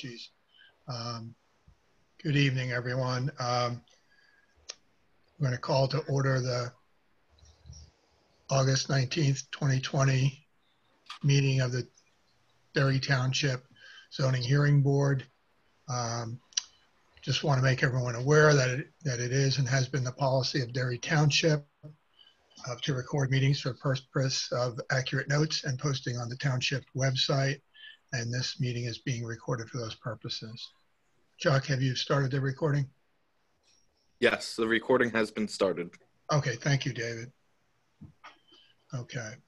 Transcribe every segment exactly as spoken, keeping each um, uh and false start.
apologies. Um, good evening, everyone. Um, I'm going to call to order the August nineteenth, twenty twenty meeting of the Derry Township Zoning Hearing Board. Um, just want to make everyone aware that it, that it is and has been the policy of Derry Township uh, to record meetings for the purpose of accurate notes and posting on the township website. And this meeting is being recorded for those purposes. Chuck, have you started the recording? Yes, the recording has been started. Okay, thank you, David. Okay.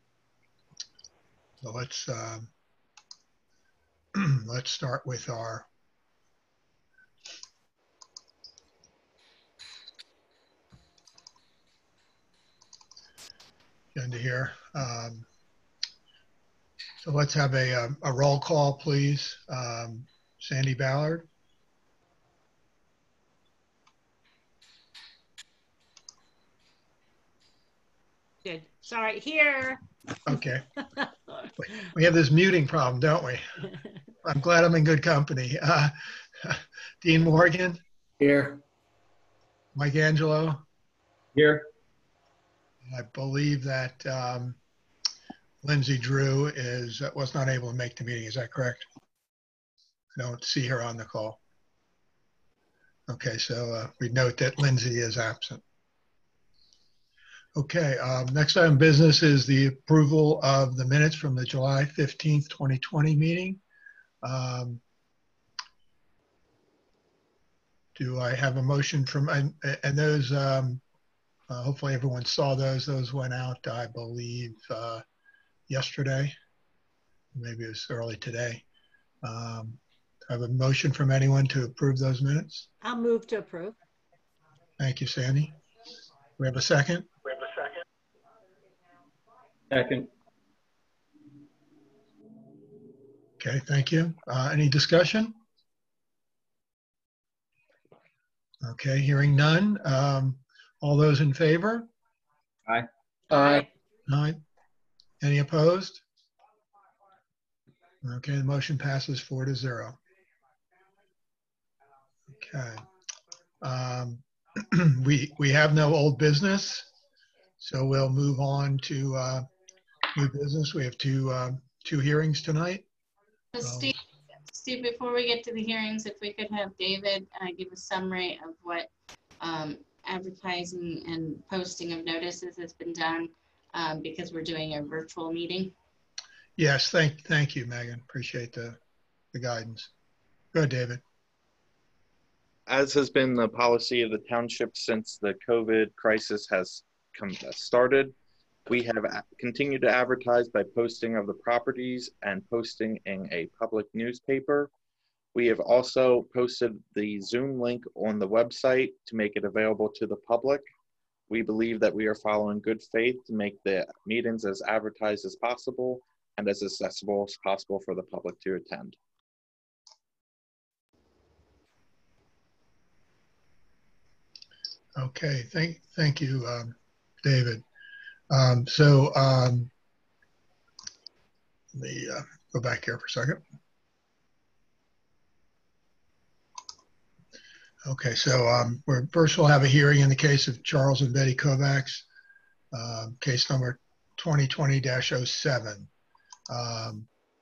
So let's um, let's start with our agenda here. Um, so let's have a, a, a roll call, please. Um, Sandy Ballard. Good. Sorry, here. Okay. We have this muting problem, don't we? I'm glad I'm in good company. Uh, Dean Morgan. Here. Mike Angelo. Here. I believe that um, Lindsay Drew is was not able to make the meeting. Is that correct? I don't see her on the call. Okay, so uh, we note that Lindsay is absent. Okay, um, next item of business is the approval of the minutes from the July fifteenth, twenty twenty meeting. Um, do I have a motion from, and, and those, um, uh, hopefully everyone saw those. Those went out, I believe, uh, yesterday. Maybe it was early today. Um, I have a motion from anyone to approve those minutes. I'll move to approve. Thank you, Sandy. We have a second? We have a second. Second. Okay, thank you. Uh, any discussion? Okay, hearing none. Um, all those in favor? Aye. Aye. Aye. Any opposed? Okay, the motion passes four to zero. Okay. Um, we we have no old business, so we'll move on to uh, new business. We have two um, two hearings tonight. So Steve, Steve, before we get to the hearings, if we could have David uh, give a summary of what um, advertising and posting of notices has been done, um, because we're doing a virtual meeting. Yes, thank thank you, Megan. Appreciate the, the guidance. Go ahead, David. As has been the policy of the township since the COVID crisis has come started, we have continued to advertise by posting of the properties and posting in a public newspaper. We have also posted the Zoom link on the website to make it available to the public. We believe that we are following good faith to make the meetings as advertised as possible and as accessible as possible for the public to attend. Okay, thank thank you, um, David. Um, so um, let me uh, go back here for a second. Okay, so um, we're first we'll have a hearing in the case of Charles and Betty Kovacs, uh, case number twenty twenty dash oh seven. Um,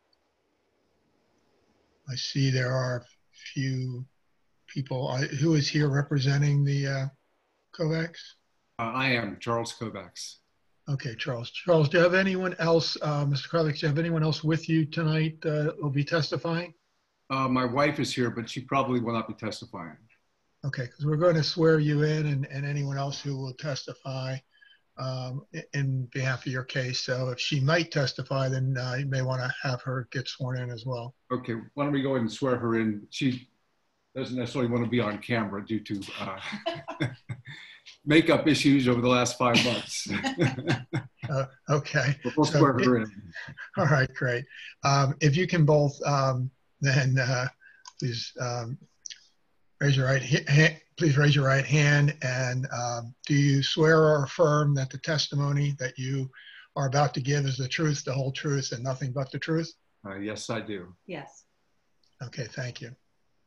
I see there are a few people. I, who is here representing the uh, Kovacs? Uh, I am Charles Kovacs. Okay, Charles. Charles, do you have anyone else, uh, Mister Kovacs, do you have anyone else with you tonight uh, will be testifying? Uh, my wife is here, but she probably will not be testifying. Okay, because we're going to swear you in and, and anyone else who will testify um, in behalf of your case. So if she might testify, then uh, you may want to have her get sworn in as well. Okay, why don't we go ahead and swear her in? She doesn't necessarily want to be on camera due to uh, makeup issues over the last five months. uh, okay. But we'll swear her in. All right, great. Um, if you can both um, then uh, please um, raise your right hand. Please raise your right hand. And um, do you swear or affirm that the testimony that you are about to give is the truth, the whole truth, and nothing but the truth? Uh, yes, I do. Yes. Okay, thank you.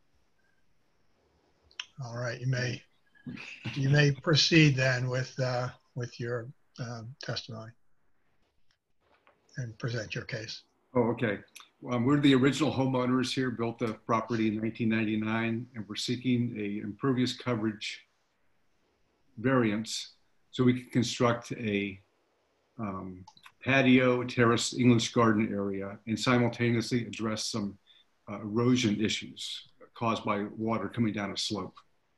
All right, you may you may proceed then with uh, with your um, testimony and present your case. Oh, okay. Um, we're the original homeowners here, built the property in nineteen ninety-nine, and we're seeking a impervious coverage variance so we can construct a um, patio, terrace, English garden area, and simultaneously address some uh, erosion issues caused by water coming down a slope.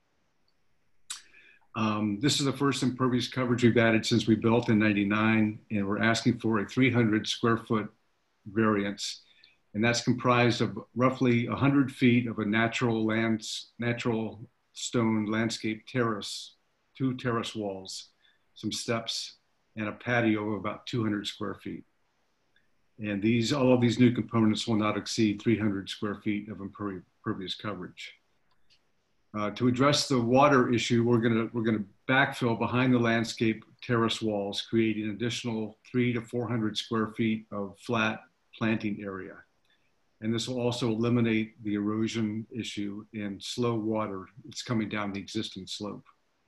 Um, this is the first impervious coverage we've added since we built in ninety-nine, and we're asking for a three hundred square foot variance. And that's comprised of roughly one hundred feet of a natural lands, natural stone landscape terrace, two terrace walls, some steps, and a patio of about two hundred square feet. And these, all of these new components will not exceed three hundred square feet of impervious coverage. Uh, to address the water issue, we're gonna, we're gonna backfill behind the landscape terrace walls, creating an additional three to four hundred square feet of flat planting area. And this will also eliminate the erosion issue and slow water that's coming down the existing slope.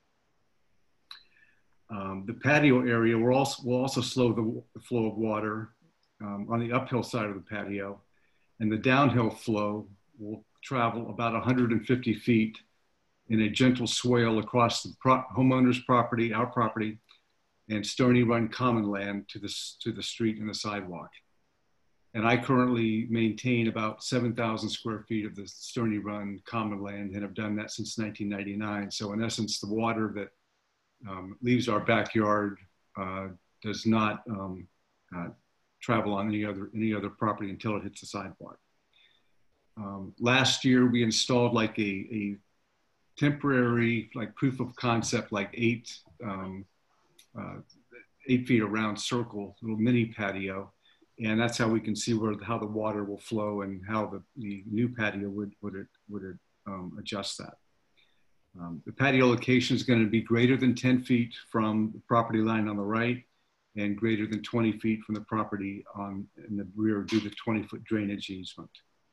Um, the patio area will also, will also slow the, the flow of water um, on the uphill side of the patio, and the downhill flow will travel about one hundred fifty feet in a gentle swale across the pro homeowner's property, our property, and Stony Run common land to the, to the street and the sidewalk. And I currently maintain about seven thousand square feet of the Stony Run common land and have done that since nineteen ninety-nine. So in essence, the water that um, leaves our backyard uh, does not um, uh, travel on any other, any other property until it hits the sidewalk. Um, last year, we installed like a, a temporary, like proof of concept, like eight, um, uh, eight feet around circle, little mini patio. And that's how we can see where, how the water will flow and how the, the new patio would, would, it, would it, um, adjust that. Um, the patio location is going to be greater than ten feet from the property line on the right and greater than twenty feet from the property on in the rear due to twenty foot drainage easement.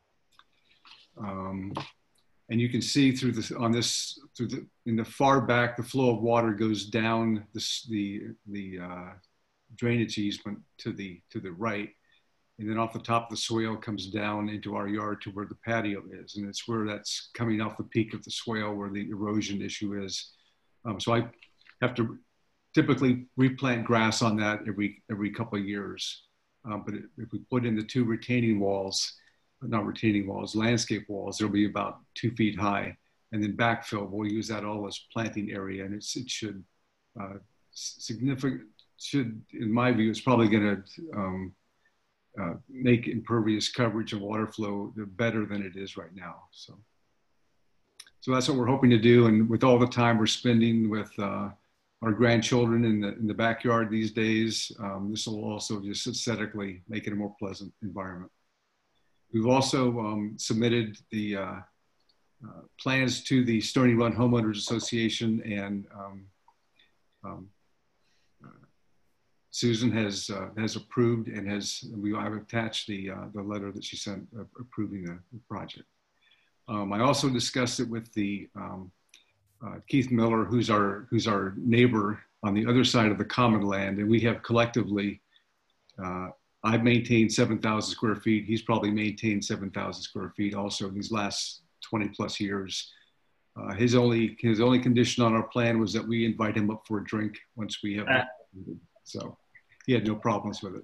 Um, and you can see through this, on this, through the, in the far back, the flow of water goes down this, the, the uh, drainage easement to the, to the right. And then off the top of the swale comes down into our yard to where the patio is. And it's where that's coming off the peak of the swale where the erosion issue is. Um, so I have to typically replant grass on that every, every couple of years. Um, but if we put in the two retaining walls, not retaining walls, landscape walls, they'll be about two feet high. And then backfill, we'll use that all as planting area. And it's, it should uh, significant, should, in my view, it's probably gonna um, uh, make impervious coverage and water flow better than it is right now. So, so that's what we're hoping to do. And with all the time we're spending with uh, our grandchildren in the, in the backyard these days, um, this will also just aesthetically make it a more pleasant environment. We've also um, submitted the uh, uh, plans to the Stony Run Homeowners Association, and um, um, uh, Susan has uh, has approved and has, we I've attached the uh, the letter that she sent uh, approving the, the project. Um, I also discussed it with the um, uh, Keith Miller, who's our who's our neighbor on the other side of the common land, and we have collectively. Uh, I've maintained seven thousand square feet. He's probably maintained seven thousand square feet also in these last twenty plus years. Uh, his only his only condition on our plan was that we invite him up for a drink once we have. Ah. So he had no problems with it.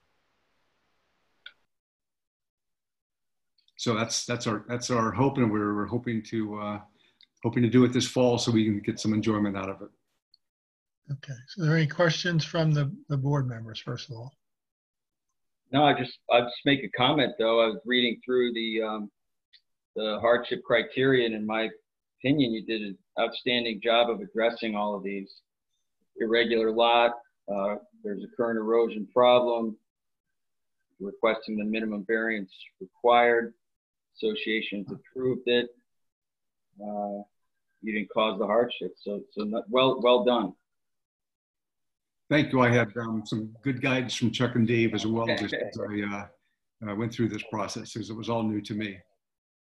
So that's that's our that's our hope, and we're, we're hoping to uh, hoping to do it this fall so we can get some enjoyment out of it. Okay. So are there any questions from the, the board members, first of all? No, I just, I'll just make a comment though. I was reading through the, um, the hardship criteria, and in my opinion, you did an outstanding job of addressing all of these. Irregular lot, uh, there's a current erosion problem, requesting the minimum variance required, associations approved it, uh, you didn't cause the hardship, so, so not, well, well done. Thank you. I had um, some good guidance from Chuck and Dave as well, just as I uh, uh, went through this process, because it was all new to me.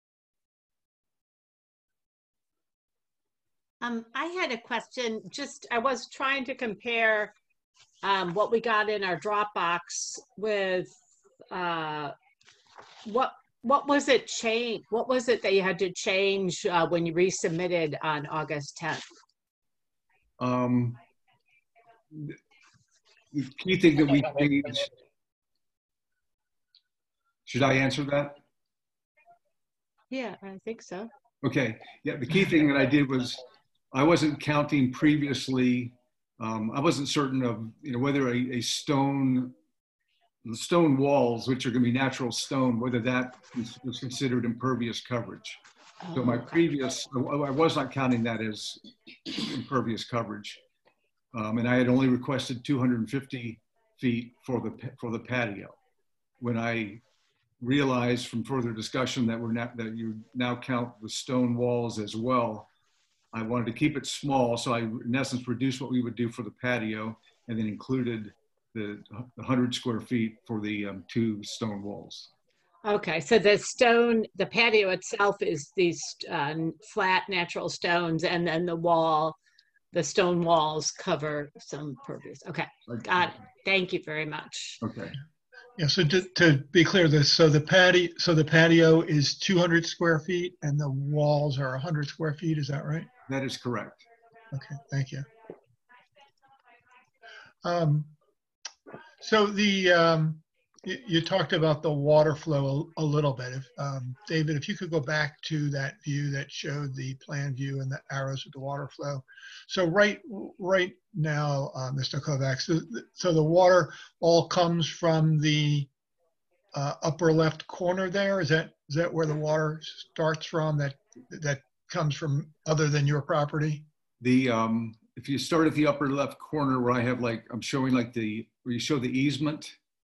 Um, I had a question, just, I was trying to compare um, what we got in our Dropbox with uh, what, what was it change? What was it that you had to change uh, when you resubmitted on August tenth? Um, the the key thing that we changed, should I answer that? Yeah, I think so. Okay, yeah, the key thing that I did was I wasn't counting previously, um, I wasn't certain of, you know, whether a, a stone, the stone walls, which are gonna be natural stone, whether that was, was considered impervious coverage. So my Oh, okay. previous, I I was not counting that as impervious coverage. Um, and I had only requested two hundred fifty feet for the, for the patio. When I realized from further discussion that we're not, that you now count the stone walls as well, I wanted to keep it small. So I, in essence, reduced what we would do for the patio and then included the one hundred square feet for the um, two stone walls. Okay, so the stone, the patio itself is these uh, flat natural stones, and then the wall, the stone walls cover some pervious. Okay, got it. Thank you very much. Okay. Yeah, so to, to be clear, this, so the patio, so the patio is two hundred square feet and the walls are one hundred square feet, is that right? That is correct. Okay, thank you. Um, so the, um, you, you talked about the water flow a, a little bit. If, um, David, if you could go back to that view that showed the plan view and the arrows with the water flow. So right, right now, uh, Mister Kovacs, so, so the water all comes from the uh, upper left corner there. Is that, is that where the water starts from, that, that comes from other than your property? The, um, if you start at the upper left corner where I have like, I'm showing like the, where you show the easement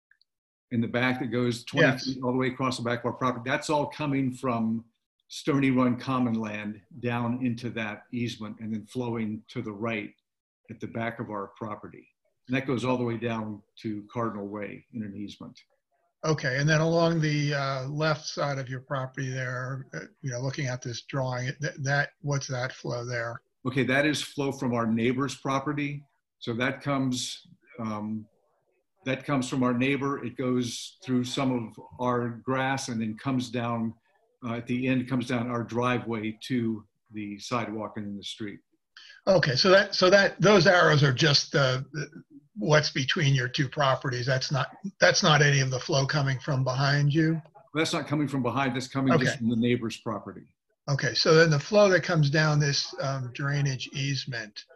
in the back that goes twenty Yes. feet all the way across the back of our property, that's all coming from Stony Run Common Land down into that easement and then flowing to the right at the back of our property. And that goes all the way down to Cardinal Way in an easement. Okay, and then along the uh, left side of your property there, uh, you know, looking at this drawing, that, that what's that flow there? Okay, that is flow from our neighbor's property. So that comes, um, that comes from our neighbor. It goes through some of our grass and then comes down, uh, at the end, comes down our driveway to the sidewalk and in the street. Okay, so that, so that, those arrows are just uh, what's between your two properties. That's not, that's not any of the flow coming from behind you? That's not coming from behind, that's coming Okay. just from the neighbor's property. Okay, so then the flow that comes down this um, drainage easement,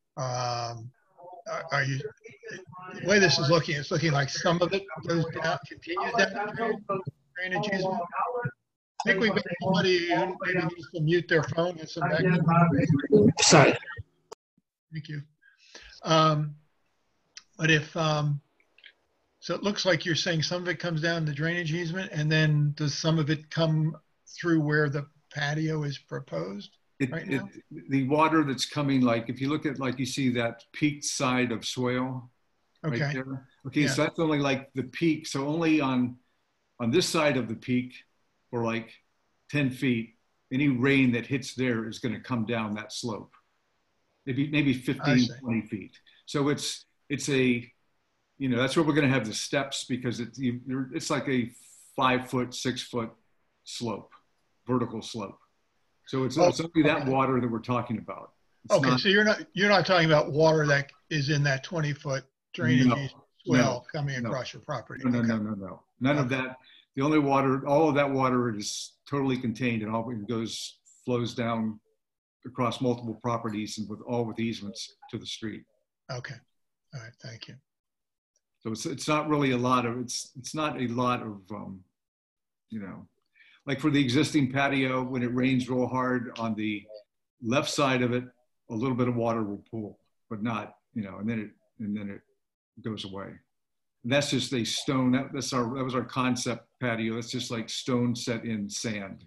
um, are, are you, the way this is looking, it's looking like some of it goes down, continues down the drainage easement. I think we've got somebody who maybe needs to mute their phone and some background. Sorry. Thank you. Um, but if, um, so it looks like you're saying some of it comes down the drainage easement, and then does some of it come through where the patio is proposed It, right it, now? the water that's coming, like if you look at, like you see that peaked side of swale right Okay, there. Okay, Yeah. so that's only like the peak. So only on, on this side of the peak for like ten feet, any rain that hits there is gonna come down that slope. Maybe, maybe fifteen, see. twenty feet. So it's, it's a, you know, that's where we're gonna have the steps because it's, you, it's like a five foot, six foot slope, vertical slope. So it's, Oh, it's only that okay. water that we're talking about. It's okay, not- so you're not, you're not talking about water that is in that twenty foot drainage No, easement swell no, coming no. across your property? No, no, Okay. no, no, no. None of Okay. that. The only water, all of that water is totally contained and all it goes, flows down across multiple properties and with all with easements to the street. Okay, all right, thank you. So it's, it's not really a lot of, it's, it's not a lot of, um, you know, like for the existing patio, when it rains real hard on the left side of it, a little bit of water will pool, but not, you know, and then it, and then it goes away. And that's just a stone, that, that's our, that was our concept patio. That's just like stone set in sand.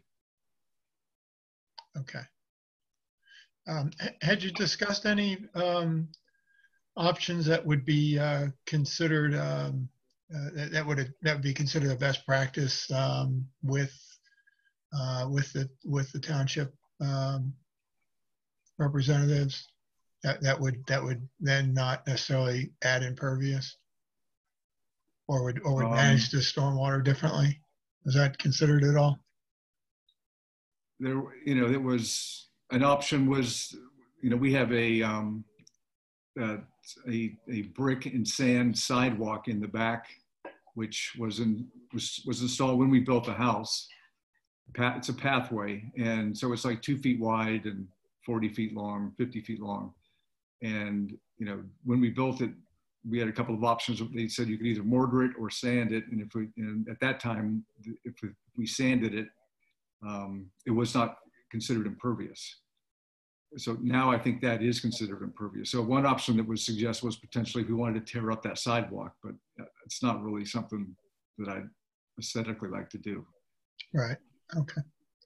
Okay. Um, h- had you discussed any um, options that would be uh, considered um, uh, that, that would that would be considered a best practice um, with uh, with the with the township um, representatives, that, that would, that would then not necessarily add impervious? Or would, or would Um, manage the stormwater differently? Was that considered at all? There, you know, there was, an option was, you know, we have a, um, uh, a, a brick and sand sidewalk in the back, which was in, was, was installed when we built the house. It's a pathway, and so it's like two feet wide and forty feet long, fifty feet long. And, you know, when we built it, we had a couple of options. They said you could either mortar it or sand it. And if we, and at that time, if we, if we sanded it, um, it was not considered impervious. So now I think that is considered impervious. So one option that was suggested was potentially if we wanted to tear up that sidewalk, but it's not really something that I'd aesthetically like to do. Right, okay.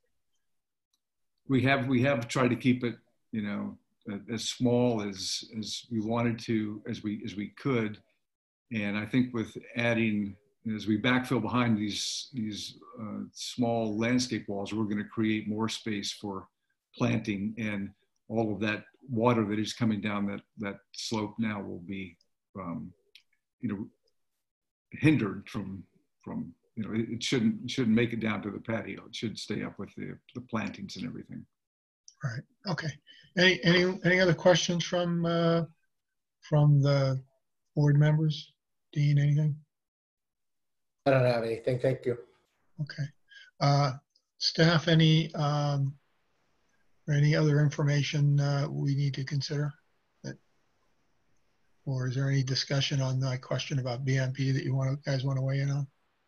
We have, we have tried to keep it, you know, as small as, as we wanted to, as we, as we could. And I think with adding, as we backfill behind these, these uh, small landscape walls, we're going to create more space for planting, and all of that water that is coming down that, that slope now will be, um, you know, hindered from, from, you know, it, it shouldn't, it shouldn't make it down to the patio. It should stay up with the, the plantings and everything. Right, okay. Any, any, any other questions from, uh, from the board members? Dean, anything? I don't have anything, thank you. Okay. Uh, staff, any, um, any other information uh, we need to consider? That, or is there any discussion on my question about B M P that you want to, guys want to weigh in on?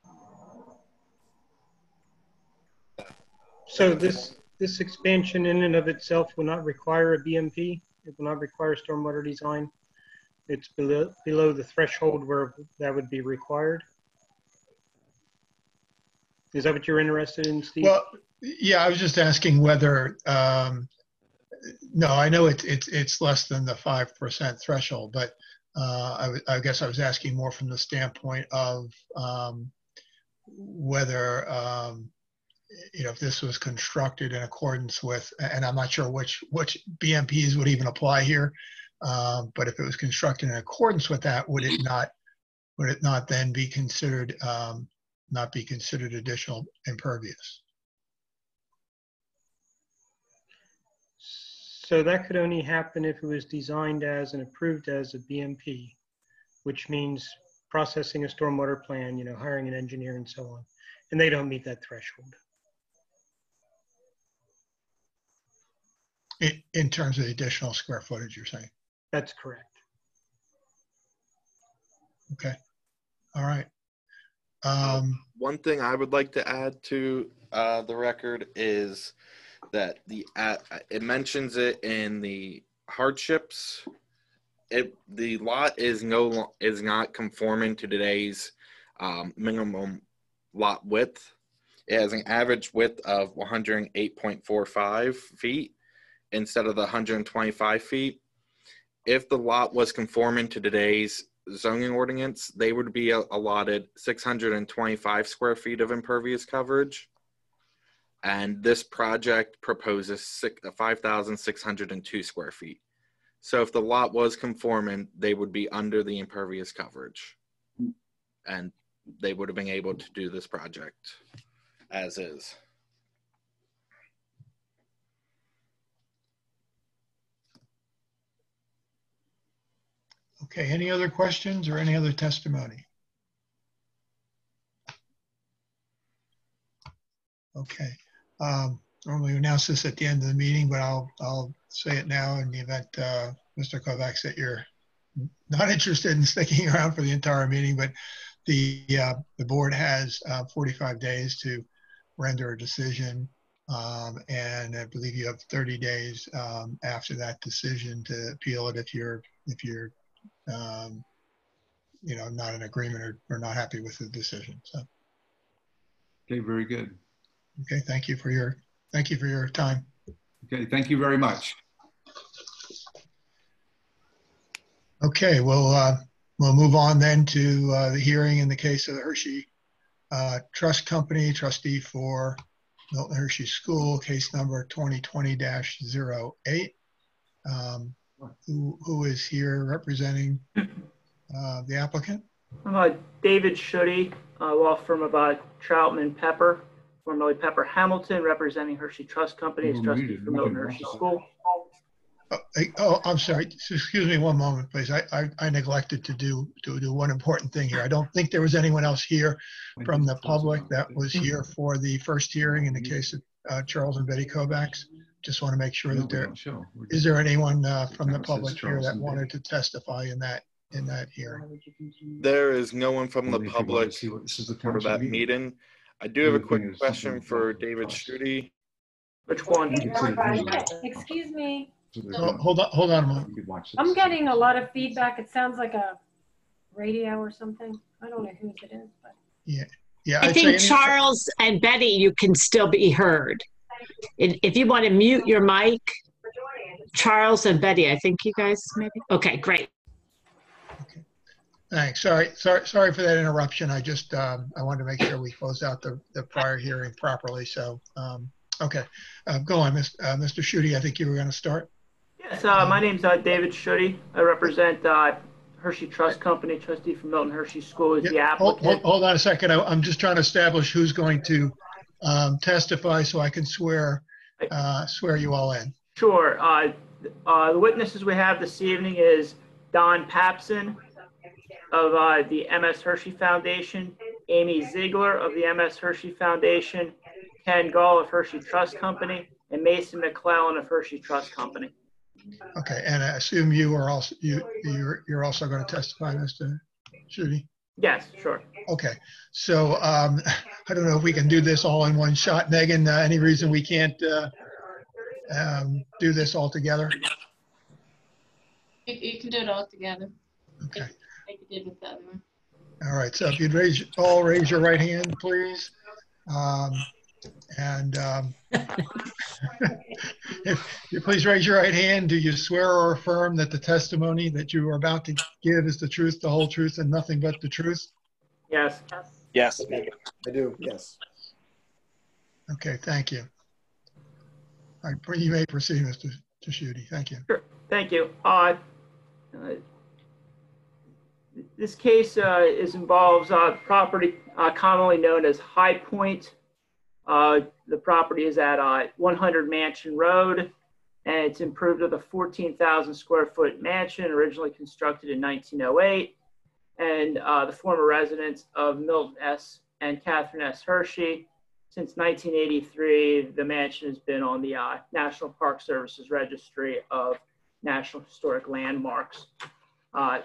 So this, this expansion in and of itself will not require a B M P. It will not require stormwater design. It's below, below the threshold where that would be required. Is that what you're interested in, Steve? Well, yeah, I was just asking whether, um, no, I know it's, it's, it's less than the five percent threshold, but uh, I, I guess I was asking more from the standpoint of um, whether, um, you know, if this was constructed in accordance with, and I'm not sure which, which B M Ps would even apply here, um, but if it was constructed in accordance with that, would it not, would it not then be considered, um, not be considered additional impervious? So that could only happen if it was designed as and approved as a B M P, which means processing a stormwater plan, you know, hiring an engineer and so on. And they don't meet that threshold. In, in terms of the additional square footage, you're saying? That's correct. Okay. All right. Um, One thing I would like to add to uh, the record is that the uh, it mentions it in the hardships. It the lot is no is not conforming to today's um, minimum lot width. It has an average width of one hundred eight point four five feet instead of the one hundred twenty-five feet. If the lot was conforming to today's zoning ordinance, they would be allotted six hundred twenty-five square feet of impervious coverage. And this project proposes five thousand six hundred two square feet. So if the lot was conforming, they would be under the impervious coverage. And they would have been able to do this project as is. okay. Any other questions or any other testimony? Okay. Um, normally we announce this at the end of the meeting, but I'll, I'll say it now in the event, uh, Mister Kovacs, that you're not interested in sticking around for the entire meeting, but the, uh, the board has uh, forty-five days to render a decision. Um, and I believe you have thirty days um, after that decision to appeal it if you're, if you're, um, you know, not in agreement or, or not happy with the decision. So. Okay, very good. Okay, thank you for your, thank you for your time. Okay, thank you very much. Okay, we'll, uh, we'll move on then to uh, the hearing in the case of the Hershey uh, Trust Company, trustee for Milton Hershey School, case number twenty twenty dash zero eight. Um, who, who is here representing uh, the applicant? I'm uh, David Schutte, uh, law firm of uh, Troutman Pepper, formerly Pepper Hamilton, representing Hershey Trust Company as trustee for Milton Hershey School. Oh, I- oh, I'm sorry. Excuse me one moment, please. I, I, I neglected to do, to do one important thing here. I don't think there was anyone else here from the public that was here for the first hearing in the case of uh, Charles and Betty Kovacs. Just want to make sure that there, is there anyone uh, from the public here that wanted to testify in that, in that hearing? There is no one from the public for that meeting. I do have a quick question for David Schutte. Which one? Excuse me. Oh, hold on, hold on a moment. I'm getting a lot of feedback. It sounds like a radio or something. I don't know whose it is, but. Yeah, yeah. I I'd think say- Charles and Betty, you can still be heard. If if you want to mute your mic, Charles and Betty, I think you guys maybe. Okay, great. Thanks. Sorry, sorry, sorry for that interruption. I just, um, I wanted to make sure we closed out the, the prior hearing properly. So, um, okay, uh, go on, Mister Uh, Mister Schutte. I think you were going to start. Yes, uh, my name's uh, David Schutte. I represent uh, Hershey Trust Company, trustee for Milton Hershey School, is the Yeah, hold, applicant. hold, hold on a second. I, I'm just trying to establish who's going to um, testify so I can swear, uh, swear you all in. Sure. Uh, uh, the witnesses we have this evening is Don Papson of uh, the M S Hershey Foundation, Amy Ziegler of the M S Hershey Foundation, Ken Gall of Hershey Trust Company, and Mason McClellan of Hershey Trust Company. Okay, and I assume you are also, you, you're, you're also going to testify, Mister Schutte? Yes, sure. Okay, so um, I don't know if we can do this all in one shot. Megan, uh, any reason we can't uh, um, do this all together? You, you can do it all together. Okay, Like you did with the other one. all right, so if you'd raise, all raise your right hand, please. Um, and um, if you please raise your right hand, do you swear or affirm that the testimony that you are about to give is the truth, the whole truth, and nothing but the truth? Yes. Yes. I do, yes. Okay, thank you. All right, you may proceed, Mister Schutte. Thank you. Sure. Thank you. Uh, uh, this case uh, is involves uh, property uh, commonly known as High Point. Uh, the property is at uh, one hundred Mansion Road, and it's improved with a fourteen thousand square foot mansion originally constructed in nineteen oh eight. And uh, the former residence of Milton S. and Catherine S. Hershey. Since nineteen eighty-three, the mansion has been on the uh, National Park Service's Registry of National Historic Landmarks. Uh,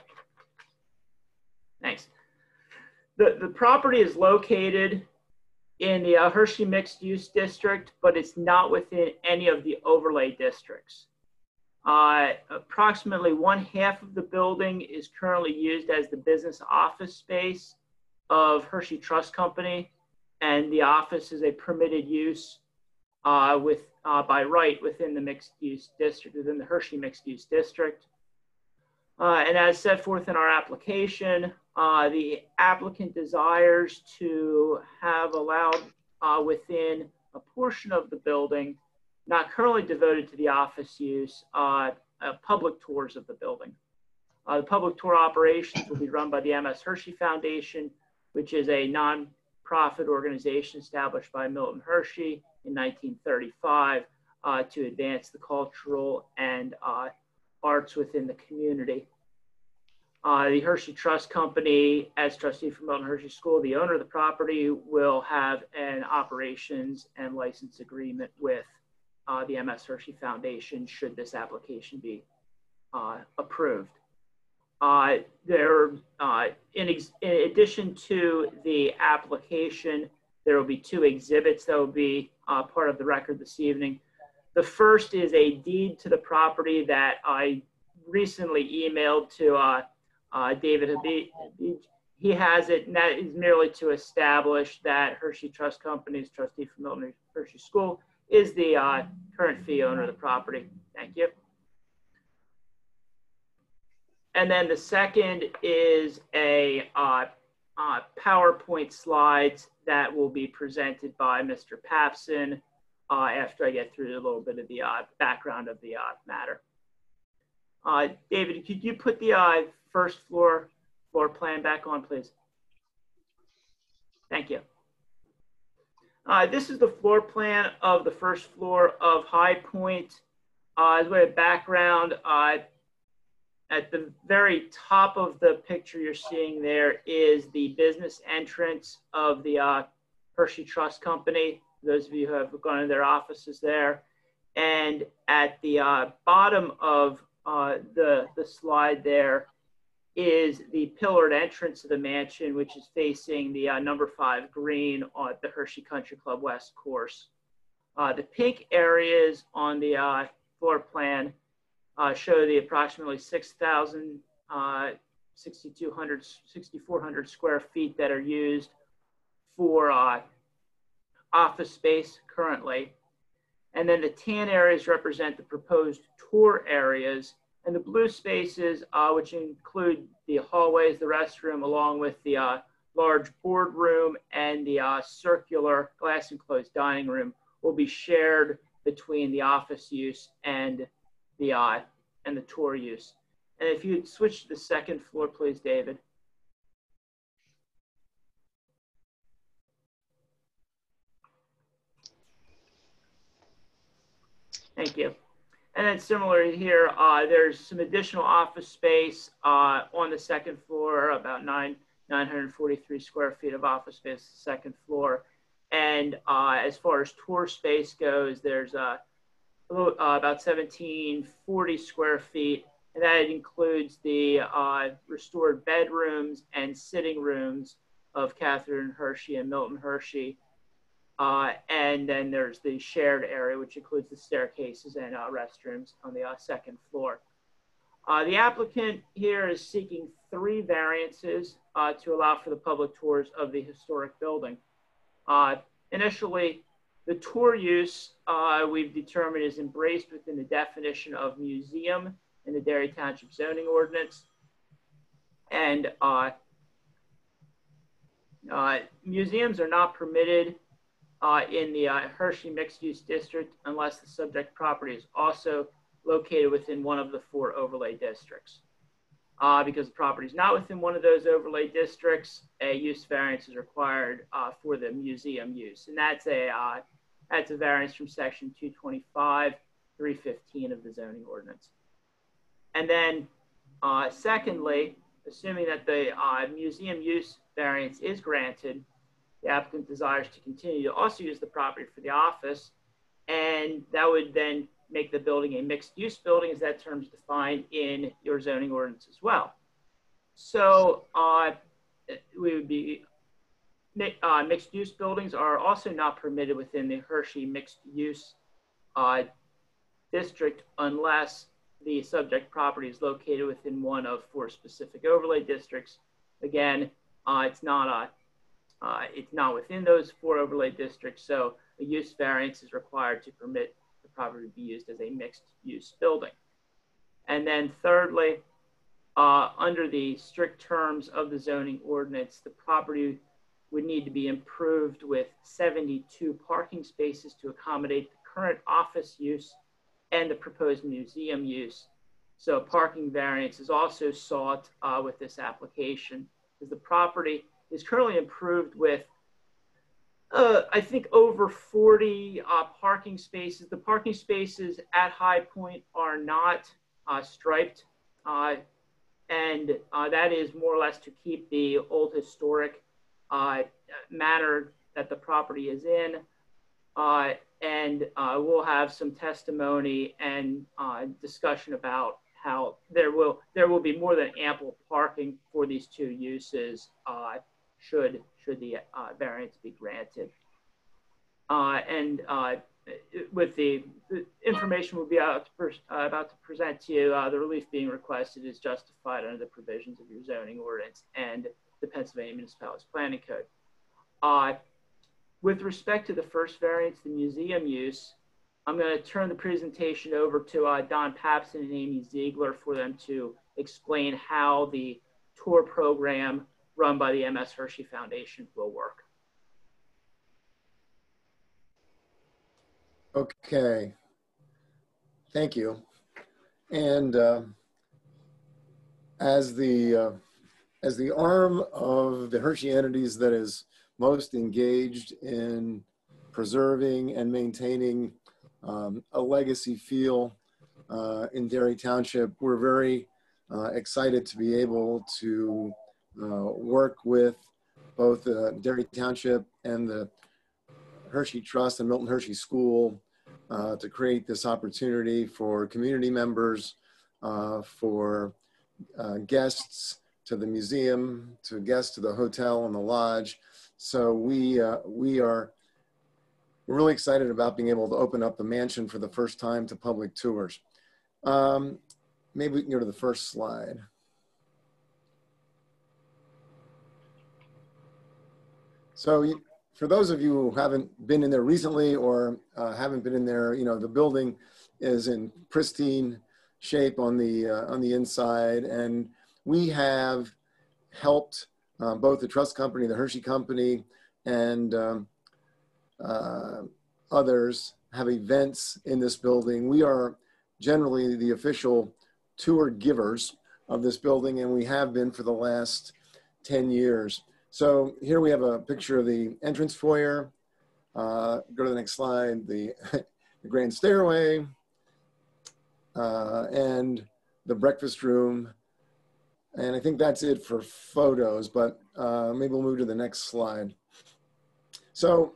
thanks. The, the property is located in the uh, Hershey Mixed Use District, but it's not within any of the overlay districts. Uh, approximately one half of the building is currently used as the business office space of Hershey Trust Company, and the office is a permitted use uh, with uh, by right within the mixed use district, within the Hershey Mixed Use District. Uh, and as set forth in our application, uh, the applicant desires to have allowed uh, within a portion of the building, not currently devoted to the office use, uh, uh, public tours of the building. Uh, the public tour operations will be run by the M S Hershey Foundation, which is a non-profit organization established by Milton Hershey in nineteen thirty-five uh, to advance the cultural and uh, arts within the community. Uh, the Hershey Trust Company, as trustee for Milton Hershey School, the owner of the property, will have an operations and license agreement with uh, the M S Hershey Foundation should this application be uh, approved. Uh, there, uh, in, ex in addition to the application, there will be two exhibits that will be uh, part of the record this evening. The first is a deed to the property that I recently emailed to uh, uh, David Habib. He has it, and that is merely to establish that Hershey Trust Company's trustee for Milton Hershey School is the uh, current fee owner of the property. Thank you. And then the second is a uh, uh, PowerPoint slides that will be presented by Mister Papson uh, after I get through a little bit of the uh, background of the uh, matter. Uh, David, could you put the uh, first floor floor plan back on, please? Thank you. Uh, this is the floor plan of the first floor of High Point. Uh, as way of background, uh, at the very top of the picture you're seeing there is the business entrance of the uh, Hershey Trust Company. Those of you who have gone to their offices there. And at the uh, bottom of uh, the, the slide there is the pillared entrance of the mansion, which is facing the uh, number five green on the Hershey Country Club West course. Uh, the pink areas on the uh, floor plan uh, show the approximately six thousand, uh, sixty-two hundred, sixty-four hundred square feet that are used for uh, office space currently. And then the tan areas represent the proposed tour areas, and the blue spaces, uh, which include the hallways, the restroom, along with the uh, large boardroom and the uh, circular glass enclosed dining room, will be shared between the office use and the uh, and the tour use. And if you'd switch to the second floor, please, David. Thank you. And then similarly here, uh, there's some additional office space uh, on the second floor, about nine, nine hundred forty-three square feet of office space, second floor. And uh, as far as tour space goes, there's uh, a little, uh, about seventeen forty square feet. And that includes the uh, restored bedrooms and sitting rooms of Catherine Hershey and Milton Hershey. Uh, and then there's the shared area, which includes the staircases and uh, restrooms on the uh, second floor. Uh, the applicant here is seeking three variances uh, to allow for the public tours of the historic building. Uh, initially, the tour use uh, we've determined is embraced within the definition of museum in the Derry Township zoning ordinance. And uh, uh, museums are not permitted Uh, in the uh, Hershey mixed-use district unless the subject property is also located within one of the four overlay districts. Uh, because the property is not within one of those overlay districts, a use variance is required uh, for the museum use. And that's a, uh, that's a variance from section two twenty-five, three fifteen of the zoning ordinance. And then uh, secondly, assuming that the uh, museum use variance is granted, the applicant desires to continue to also use the property for the office, and that would then make the building a mixed-use building, as that term is defined in your zoning ordinance as well. So uh, we would be, uh, mixed-use buildings are also not permitted within the Hershey mixed-use uh, district unless the subject property is located within one of four specific overlay districts. Again, uh, it's not a Uh, it's not within those four overlay districts, so a use variance is required to permit the property to be used as a mixed-use building. And then thirdly, uh, under the strict terms of the zoning ordinance, the property would need to be improved with seventy-two parking spaces to accommodate the current office use and the proposed museum use. So a parking variance is also sought uh, with this application, because the property is currently improved with, uh, I think, over forty uh, parking spaces. The parking spaces at High Point are not uh, striped, uh, and uh, that is more or less to keep the old historic uh, manner that the property is in. Uh, and uh, we'll have some testimony and uh, discussion about how there will, there will be more than ample parking for these two uses uh, should should the uh, variance be granted. Uh, and uh, with the, the information we'll be about to, uh, about to present to you, uh, the relief being requested is justified under the provisions of your zoning ordinance and the Pennsylvania Municipalities Planning Code. Uh, with respect to the first variance, the museum use, I'm going to turn the presentation over to uh, Don Papson and Amy Ziegler for them to explain how the tour program run by the M S Hershey Foundation will work. Okay, thank you. And uh, as the uh, as the arm of the Hershey entities that is most engaged in preserving and maintaining um, a legacy feel uh, in Derry Township, we're very uh, excited to be able to uh, work with both uh, Derry Township and the Hershey Trust and Milton Hershey School uh, to create this opportunity for community members, uh, for uh, guests to the museum, to guests to the hotel and the lodge. So we, uh, we are we're really excited about being able to open up the mansion for the first time to public tours. Um, maybe we can go to the first slide. So you, for those of you who haven't been in there recently or uh, haven't been in there, you know, the building is in pristine shape on the, uh, on the inside. And we have helped uh, both the trust company, the Hershey Company, and um, uh, others have events in this building. We are generally the official tour givers of this building, and we have been for the last ten years. So here we have a picture of the entrance foyer. Uh, go to the next slide, the, the grand stairway, uh, and the breakfast room. And I think that's it for photos, but uh, maybe we'll move to the next slide. So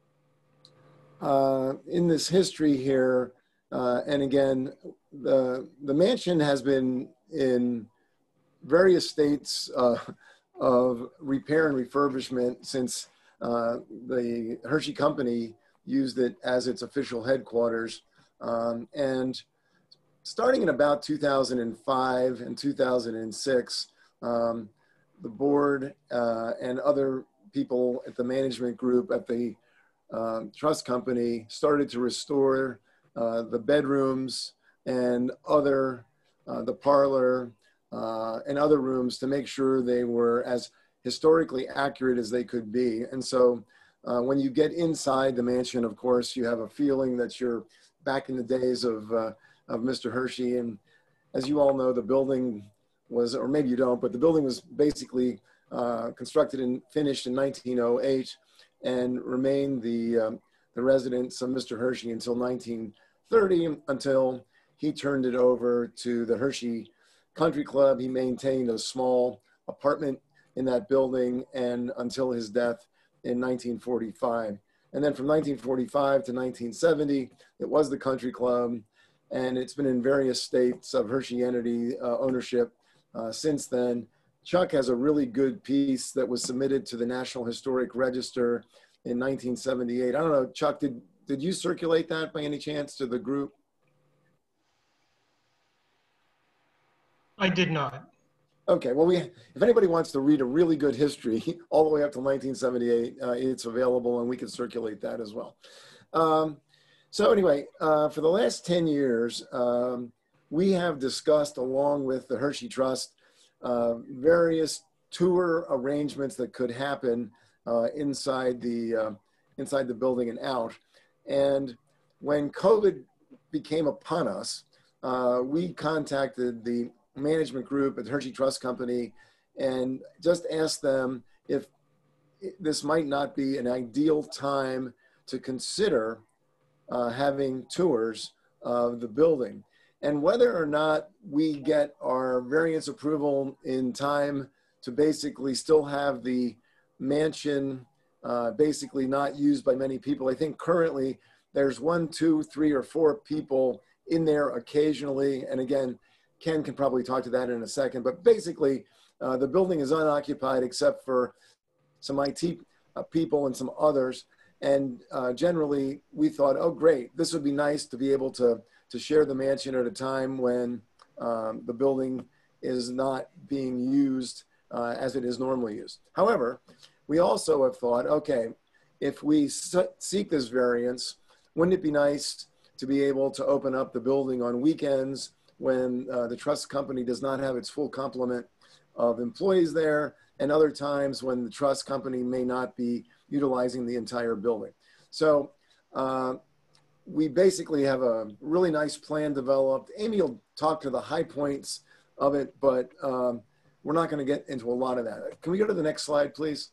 uh, in this history here, uh, and again, the, the mansion has been in various states uh, of repair and refurbishment since uh, the Hershey Company used it as its official headquarters. Um, and starting in about two thousand five and two thousand six, um, the board uh, and other people at the management group at the uh, trust company started to restore uh, the bedrooms and other, uh, the parlor, Uh, and other rooms to make sure they were as historically accurate as they could be. And so uh, when you get inside the mansion, of course, you have a feeling that you're back in the days of, uh, of Mister Hershey. And as you all know, the building was, or maybe you don't, but the building was basically uh, constructed and finished in nineteen oh eight and remained the, um, the residence of Mister Hershey until nineteen thirty, until he turned it over to the Hershey Country Club. He maintained a small apartment in that building and until his death in nineteen forty-five. And then from nineteen forty-five to nineteen seventy, it was the Country Club, and it's been in various states of Hershey entity uh, ownership uh, since then. Chuck has a really good piece that was submitted to the National Historic Register in nineteen seventy-eight. I don't know, Chuck, did, did you circulate that by any chance to the group? I did not. Okay, well, we, if anybody wants to read a really good history all the way up to nineteen seventy-eight, uh, it's available and we can circulate that as well. Um, so anyway, uh, for the last ten years, um, we have discussed along with the Hershey Trust uh, various tour arrangements that could happen uh, inside the, uh, inside the building and out. And when COVID became upon us, uh, we contacted the management group at Hershey Trust Company and just asked them if this might not be an ideal time to consider uh, having tours of the building. And whether or not we get our variance approval in time to basically still have the mansion uh, basically not used by many people. I think currently there's one, two, three, or four people in there occasionally. And again, Ken can probably talk to that in a second, but basically uh, the building is unoccupied except for some I T uh, people and some others. And uh, generally we thought, oh great, this would be nice to be able to, to share the mansion at a time when um, the building is not being used uh, as it is normally used. However, we also have thought, okay, if we seek this variance, wouldn't it be nice to be able to open up the building on weekends when uh, the trust company does not have its full complement of employees there, and other times when the trust company may not be utilizing the entire building. So uh, we basically have a really nice plan developed. Amy will talk to the high points of it, but um, we're not going to get into a lot of that. Can we go to the next slide, please?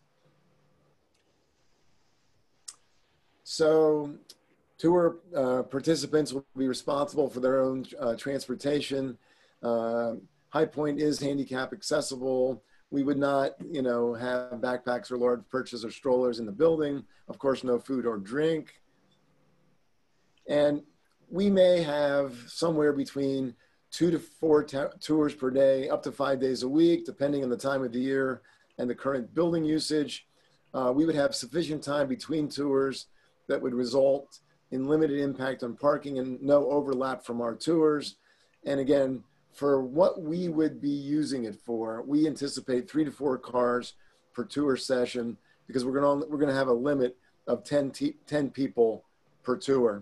So tour uh, participants will be responsible for their own uh, transportation. Uh, High Point is handicap accessible. We would not, you know, have backpacks or large purchases or strollers in the building. Of course, no food or drink. And we may have somewhere between two to four tours per day, up to five days a week, depending on the time of the year and the current building usage. Uh, we would have sufficient time between tours that would result in limited impact on parking and no overlap from our tours. And again, for what we would be using it for, we anticipate three to four cars per tour session because we're gonna, we're gonna have a limit of ten, ten people per tour.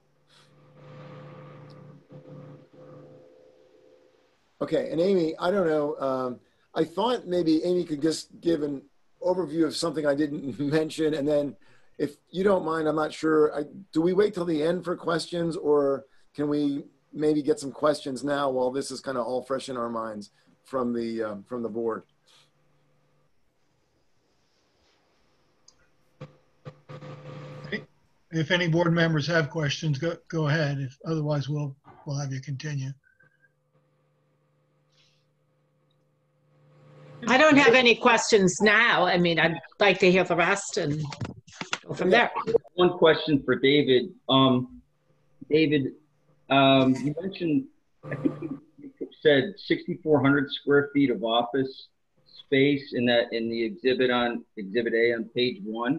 Okay, and Amy, I don't know, um, I thought maybe Amy could just give an overview of something I didn't mention, and then if you don't mind, I'm not sure, I, do we wait till the end for questions, or can we maybe get some questions now while this is kind of all fresh in our minds from the, um, from the board? If any board members have questions, go, go ahead. If otherwise, we'll, we'll have you continue. I don't have any questions now. I mean, I'd like to hear the rest and go from there. One question for David. Um, David, um, you mentioned, I think you said sixty-four hundred square feet of office space in that in the exhibit on Exhibit A on page one.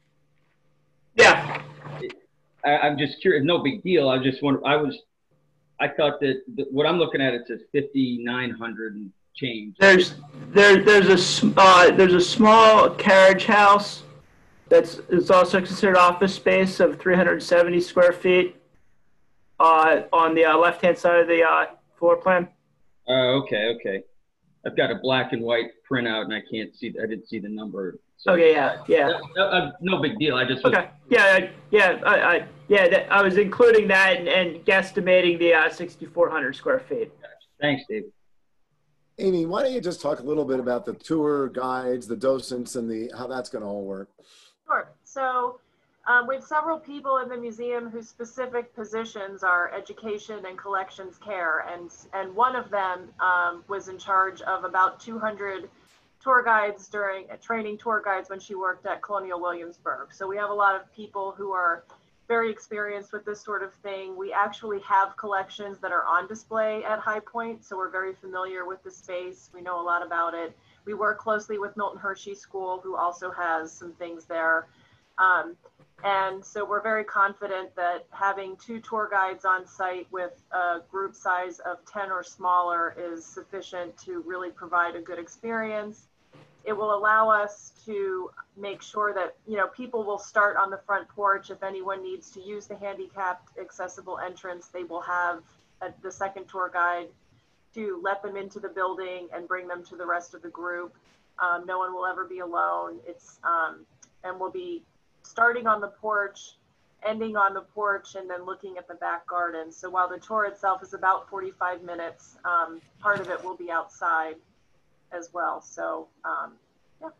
Yeah. I, I'm just curious. No big deal. I just wonder. I was, I thought that the, what I'm looking at, it says fifty-nine hundred and change. There's there there's a sm- uh, there's a small carriage house that's is also considered office space of three hundred seventy square feet uh, on the uh, left hand side of the uh, floor plan. Oh, uh, okay, okay. I've got a black and white printout and I can't see. I didn't see the number. So okay, yeah, yeah. Uh, uh, no big deal. I just was, okay, yeah, yeah, I, I yeah. That, I was including that and, and guesstimating the uh, sixty-four hundred square feet. Thanks, Dave. Amy, why don't you just talk a little bit about the tour guides, the docents, and the how that's going to all work? Sure. So um, we have several people in the museum whose specific positions are education and collections care, and and one of them um, was in charge of about two hundred tour guides during uh, training tour guides when she worked at Colonial Williamsburg. So we have a lot of people who are very experienced with this sort of thing. We actually have collections that are on display at High Point, so we're very familiar with the space. We know a lot about it. We work closely with Milton Hershey School, who also has some things there. Um, and so we're very confident that having two tour guides on site with a group size of ten or smaller is sufficient to really provide a good experience. It will allow us to make sure that, you know, people will start on the front porch. If anyone needs to use the handicapped accessible entrance, they will have a, the second tour guide to let them into the building and bring them to the rest of the group. Um, no one will ever be alone. It's um, and we'll be starting on the porch, ending on the porch, and then looking at the back garden. So while the tour itself is about forty-five minutes, um, part of it will be outside as well. So um, yeah.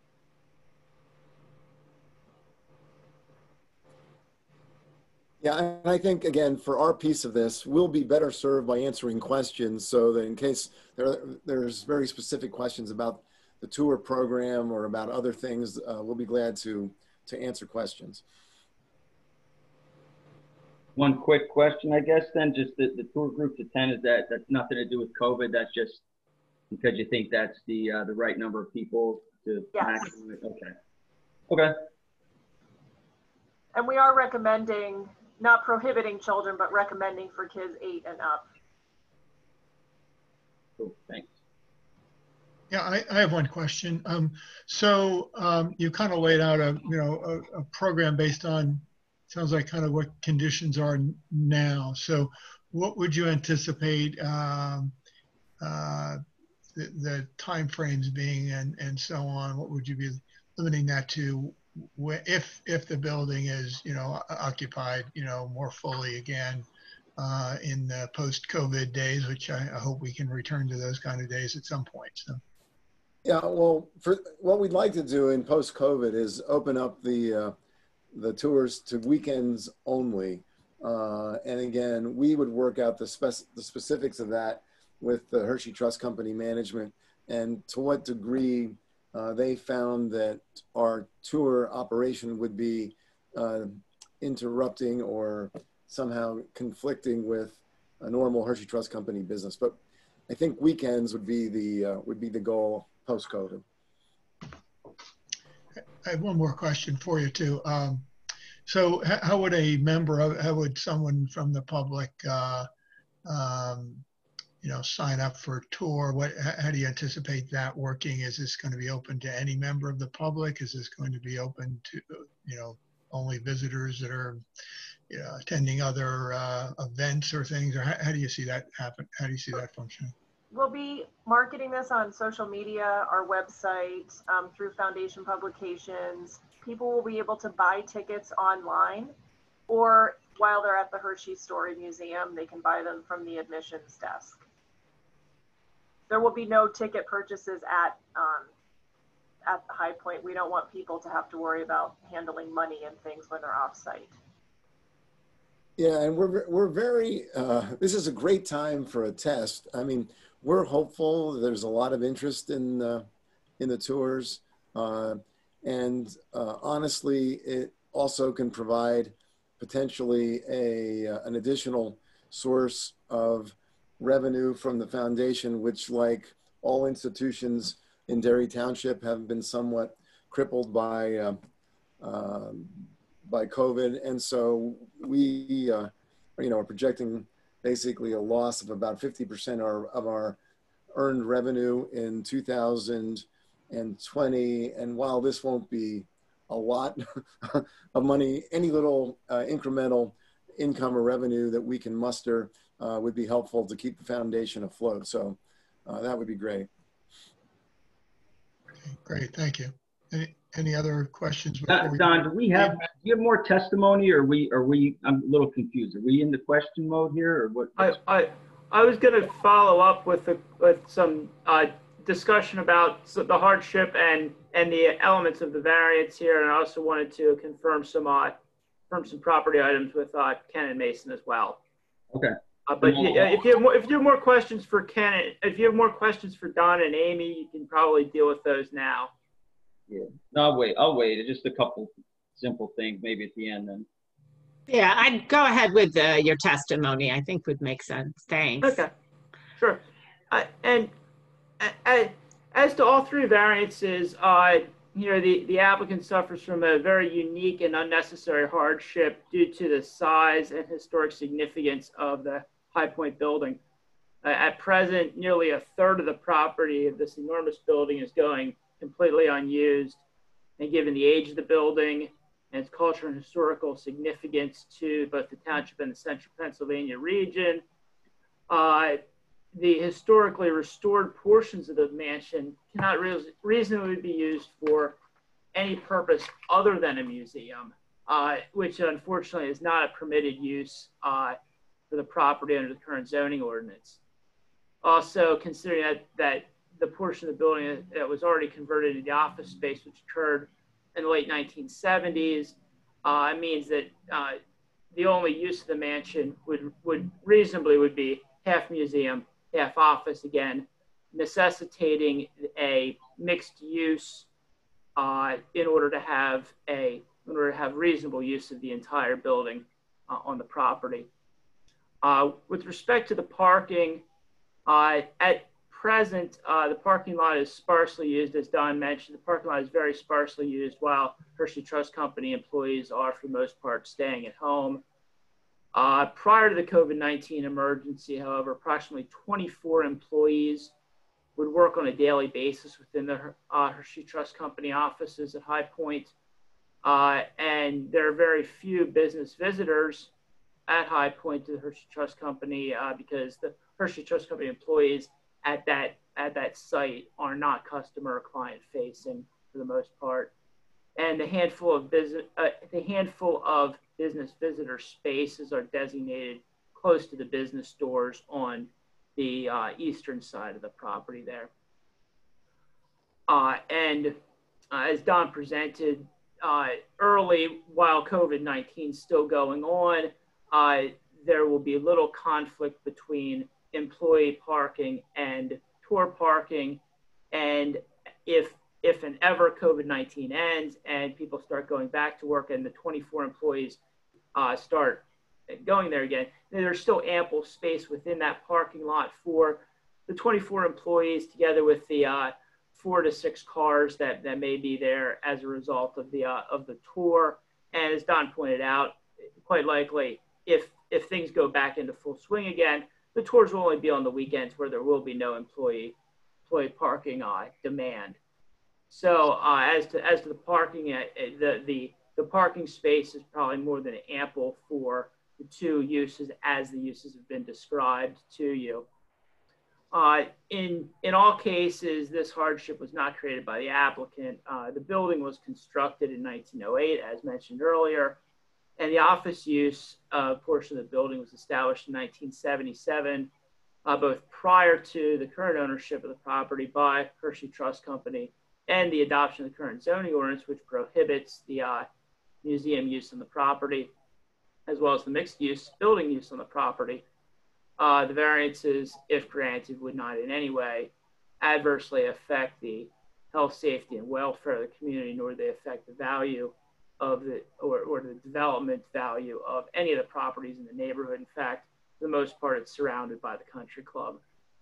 Yeah, and I think, again, for our piece of this, we'll be better served by answering questions so that in case there, there's very specific questions about the tour program or about other things, uh, we'll be glad to, to answer questions. One quick question, I guess, then, just the, the tour group to ten, is that, that's nothing to do with COVID, that's just because you think that's the uh, the right number of people to yes. pack? Okay. Okay. And we are recommending, not prohibiting children, but recommending for kids eight and up. Cool. Thanks. Yeah, I, I have one question. Um, so um, you kind of laid out a, you know, a, a program based on, sounds like kind of what conditions are now. So what would you anticipate um, uh, the, the time frames being and, and so on? What would you be limiting that to if, if the building is, you know, occupied, you know, more fully again? uh, in the post-COVID days, which I, I hope we can return to those kind of days at some point. So. Yeah, well, for what we'd like to do in post-COVID is open up the uh, the tours to weekends only. Uh, and again, we would work out the, spec the specifics of that with the Hershey Trust Company management and to what degree uh, they found that our tour operation would be uh, interrupting or somehow conflicting with a normal Hershey Trust Company business. But I think weekends would be the uh, would be the goal post-COVID. I have one more question for you too. Um, so how would a member of, how would someone from the public, uh, um, you know, sign up for a tour? What, how do you anticipate that working? Is this going to be open to any member of the public? Is this going to be open to, you know, only visitors that are, you know, attending other uh, events or things? Or how, how do you see that happen? How do you see that functioning? We'll be marketing this on social media, our website, um, through foundation publications. People will be able to buy tickets online, or while they're at the Hershey Story Museum, they can buy them from the admissions desk. There will be no ticket purchases at, um, at the High Point. We don't want people to have to worry about handling money and things when they're off-site. Yeah, and we're, we're very, uh, this is a great time for a test. I mean, we're hopeful. There's a lot of interest in, uh, in the tours. Uh, and uh, honestly, it also can provide potentially a, uh, an additional source of revenue from the foundation, which, like all institutions in Derry Township, have been somewhat crippled by, uh, uh, by COVID. And so we, uh, you know, are projecting basically a loss of about fifty percent of our earned revenue in two thousand twenty. And while this won't be a lot of money, any little uh, incremental income or revenue that we can muster uh, would be helpful to keep the foundation afloat. So uh, that would be great. Okay, great, thank you. Any, any other questions? Before Don, we Don, do we have, do you have more testimony, or are we, are we, I'm a little confused. Are we in the question mode here, or what? I, I, I was going to follow up with, a, with some uh, discussion about the hardship and, and the elements of the variance here. And I also wanted to confirm some, uh, confirm some property items with uh, Ken and Mason as well. Okay. Uh, but yeah, if you have more, if you have more questions for Ken, if you have more questions for Don and Amy, you can probably deal with those now. Yeah. No, I'll wait. I'll wait. Just a couple simple things, maybe at the end then. Yeah, I'd go ahead with uh, your testimony. I think would make sense. Thanks. Okay, sure. Uh, and uh, as to all three variances, uh, you know, the, the applicant suffers from a very unique and unnecessary hardship due to the size and historic significance of the High Point building. Uh, at present, nearly a third of the property of this enormous building is going completely unused. And given the age of the building and its cultural and historical significance to both the township and the central Pennsylvania region, uh, the historically restored portions of the mansion cannot re reasonably be used for any purpose other than a museum, uh, which unfortunately is not a permitted use uh, for the property under the current zoning ordinance. Also, considering that, that the portion of the building that was already converted into office space, which occurred in the late nineteen seventies, uh, means that uh, the only use of the mansion would, would reasonably would be half museum, half office, again, necessitating a mixed use uh, in order to have a in order to have reasonable use of the entire building uh, on the property. Uh, with respect to the parking, uh, at present, uh, the parking lot is sparsely used, as Don mentioned. The parking lot is very sparsely used, while Hershey Trust Company employees are, for the most part, staying at home. Uh, prior to the COVID nineteen emergency, however, approximately twenty-four employees would work on a daily basis within the uh, Hershey Trust Company offices at High Point. Uh, and there are very few business visitors at High Point to the Hershey Trust Company uh, because the Hershey Trust Company employees at that at that site are not customer or client facing for the most part, and the handful of business uh, the handful of business visitor spaces are designated close to the business stores on the uh, eastern side of the property there. Uh, and uh, as Don presented uh, early, while COVID nineteen is still going on, uh, there will be little conflict between employee parking and tour parking. And if, if and ever COVID nineteen ends and people start going back to work and the twenty-four employees uh, start going there again, there's still ample space within that parking lot for the twenty-four employees, together with the uh, four to six cars that, that may be there as a result of the uh, of the tour. And as Don pointed out, quite likely, if if things go back into full swing again, the tours will only be on the weekends where there will be no employee employee parking uh, demand. So uh, as to as to the parking, uh, the the the parking space is probably more than ample for the two uses as the uses have been described to you. Uh, in, in all cases, this hardship was not created by the applicant. Uh, the building was constructed in nineteen oh eight, as mentioned earlier, and the office use uh, portion of the building was established in nineteen seventy-seven, uh, both prior to the current ownership of the property by Hershey Trust Company and the adoption of the current zoning ordinance, which prohibits the uh, museum use on the property, as well as the mixed use building use on the property. Uh, the variances, if granted, would not in any way adversely affect the health, safety, and welfare of the community, nor they affect the value of the, or, or the development value of any of the properties in the neighborhood. In fact, for the most part, it's surrounded by the country club.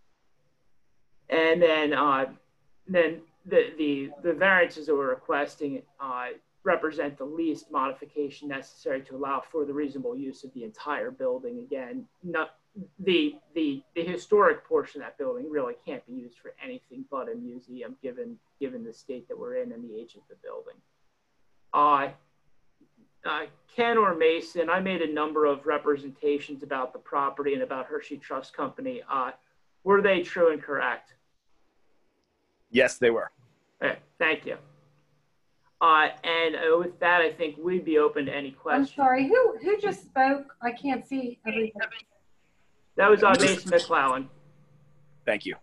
And then, uh, then the, the, the variances that we're requesting uh, represent the least modification necessary to allow for the reasonable use of the entire building. Again, not, the, the, the historic portion of that building really can't be used for anything but a museum, given, given the state that we're in and the age of the building. Uh, uh, Ken or Mason, I made a number of representations about the property and about Hershey Trust Company. Uh, were they true and correct? Yes, they were. Okay, thank you. Uh, and uh, with that, I think we'd be open to any questions. I'm sorry, who, who just spoke? I can't see everything. That was uh, Mason McClellan. Thank you.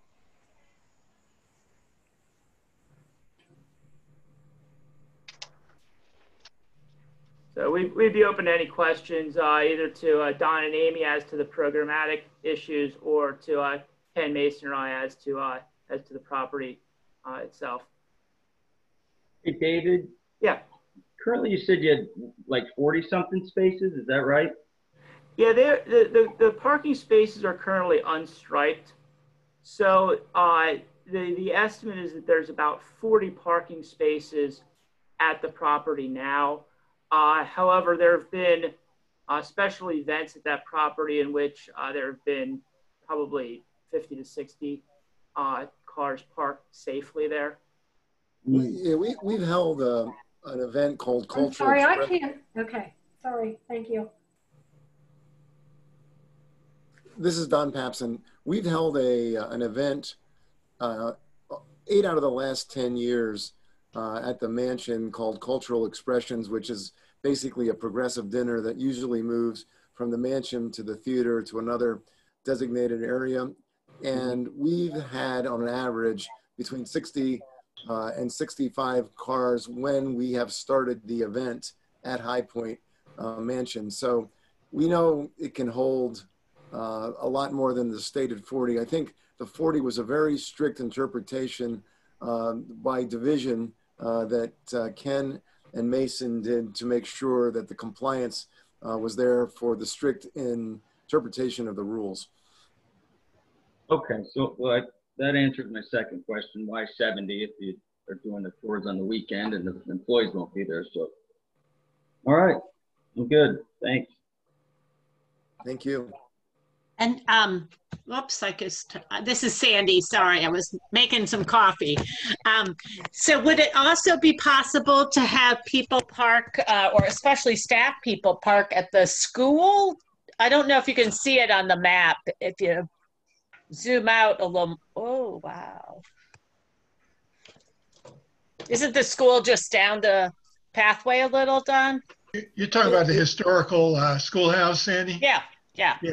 So we, we'd be open to any questions, uh, either to uh, Don and Amy as to the programmatic issues, or to uh, Ken, Mason, or I as to uh, as to the property uh, itself. Hey, David. Yeah. Currently, you said you had like forty something spaces. Is that right? Yeah, the, the, the parking spaces are currently unstriped. So uh, the, the estimate is that there's about forty parking spaces at the property now. Uh, however, there have been uh, special events at that property in which uh, there have been probably fifty to sixty uh, cars parked safely there. We, yeah, we, we've held uh, an event called Cultural I'm sorry, I Express- can't. Okay, sorry. Thank you. This is Don Papson. We've held a uh, an event uh, eight out of the last ten years uh, at the mansion called Cultural Expressions, which is basically a progressive dinner that usually moves from the mansion to the theater to another designated area. And we've had, on an average, between sixty uh, and sixty-five cars when we have started the event at High Point uh, Mansion. So we know it can hold Uh, a lot more than the stated forty. I think the forty was a very strict interpretation uh, by division uh, that uh, Ken and Mason did to make sure that the compliance uh, was there for the strict interpretation of the rules. Okay, so well, I, that answers my second question. Why seventy if you are doing the tours on the weekend and the employees won't be there? So, all right, I'm good. Thanks. Thank you. And, um, whoops, I just, this is Sandy, sorry, I was making some coffee. Um, so would it also be possible to have people park, uh, or especially staff people park at the school? I don't know if you can see it on the map, if you zoom out a little. Oh, wow. Isn't the school just down the pathway a little, Don? You're talking about the historical uh, schoolhouse, Sandy? Yeah, yeah. Yeah.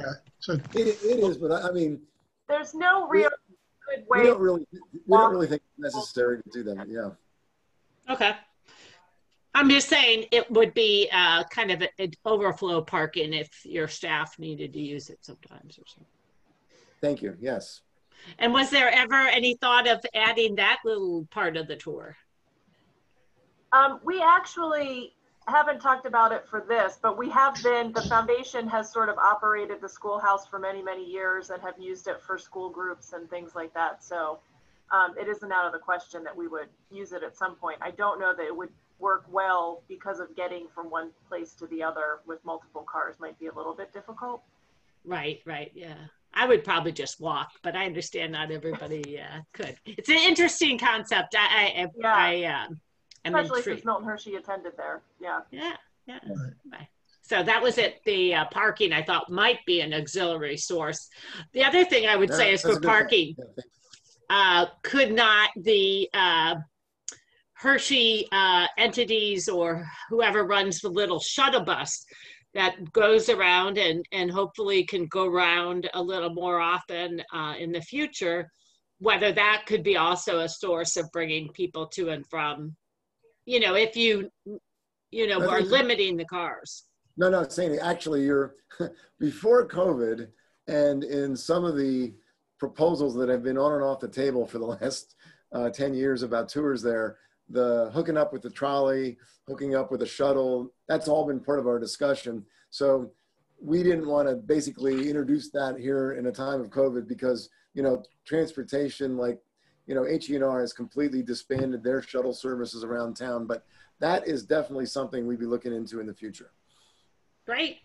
So It, it is, but I I mean, There's no real good way. we don't really, we don't really think it's necessary to do that, yeah. Okay. I'm just saying it would be uh, kind of an overflow parking if your staff needed to use it sometimes or something. Thank you, yes. And was there ever any thought of adding that little part of the tour? Um, we actually haven't talked about it for this, but we have been, the foundation has sort of operated the schoolhouse for many, many years and have used it for school groups and things like that. So um, it isn't out of the question that we would use it at some point. I don't know that it would work well because of getting from one place to the other with multiple cars might be a little bit difficult. Right, right, yeah. I would probably just walk, but I understand not everybody uh, could. It's an interesting concept. I, I, Yeah. I um, am Especially intrigued. since Milton Hershey attended there. Yeah. Yeah, yeah. Right. So that was it. The uh, parking I thought might be an auxiliary source. The other thing I would Yeah, say is that's for a good point. parking, Yeah, thank uh, could not the uh, Hershey uh, entities or whoever runs the little shuttle bus that goes around and, and hopefully can go around a little more often uh, in the future, whether that could be also a source of bringing people to and from, you know, if you, you know, I are think- limiting the cars. No, no, Sandy, actually, you're, before COVID and in some of the proposals that have been on and off the table for the last uh, ten years about tours there, the hooking up with the trolley, hooking up with a shuttle, that's all been part of our discussion. So we didn't want to basically introduce that here in a time of COVID because, you know, transportation, like, you know, H E N R has completely disbanded their shuttle services around town, but that is definitely something we'd be looking into in the future. Great.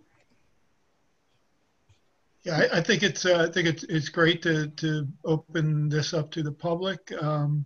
Yeah, I, I think it's uh, I think it's it's great to to open this up to the public. Um,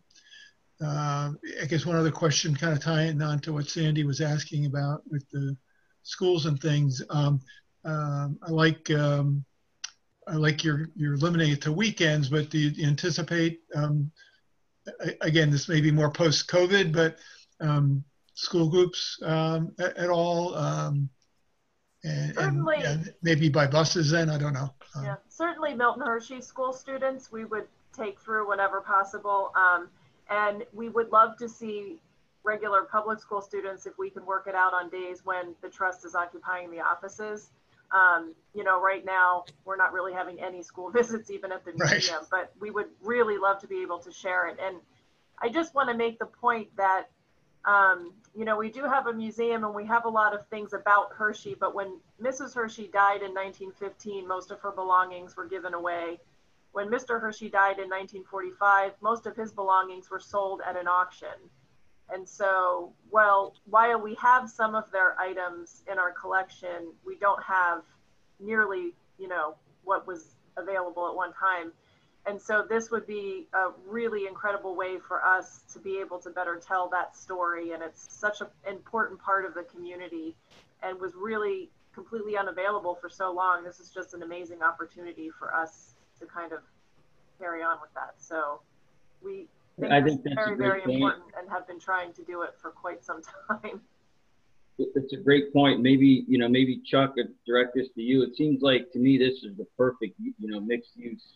uh, I guess one other question, kind of tying on to what Sandy was asking about with the schools and things. Um, um, I like um, I like your you're limiting it to weekends, but do you anticipate? Um, again, this may be more post-COVID, but um, school groups um, at, at all. Um, And, and Certainly. yeah, maybe by buses then, I don't know. Um, Yeah, certainly Milton Hershey school students we would take through whenever possible. Um, and we would love to see regular public school students if we can work it out on days when the trust is occupying the offices. Um, you know, right now we're not really having any school visits even at the museum, Right. but we would really love to be able to share it. And I just want to make the point that Um, you know, we do have a museum and we have a lot of things about Hershey, but when Missus Hershey died in nineteen fifteen, most of her belongings were given away. When Mister Hershey died in nineteen forty-five, most of his belongings were sold at an auction. And so, well, while we have some of their items in our collection, we don't have nearly, you know, what was available at one time. And so this would be a really incredible way for us to be able to better tell that story. And it's such an important part of the community and was really completely unavailable for so long. This is just an amazing opportunity for us to kind of carry on with that. So we think I this think is that's a very, great very point. important and have been trying to do it for quite some time. It's a great point. Maybe, you know, maybe Chuck could direct this to you. It seems like to me this is the perfect, you know, mixed use.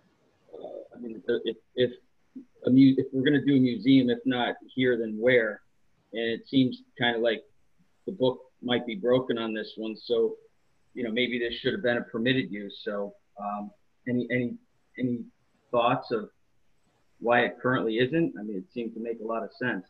Uh, I mean, if if a mu if we're going to do a museum, if not here, then where? And it seems kind of like the book might be broken on this one. So, you know, maybe this should have been a permitted use. So, um, any any any thoughts of why it currently isn't? I mean, it seems to make a lot of sense.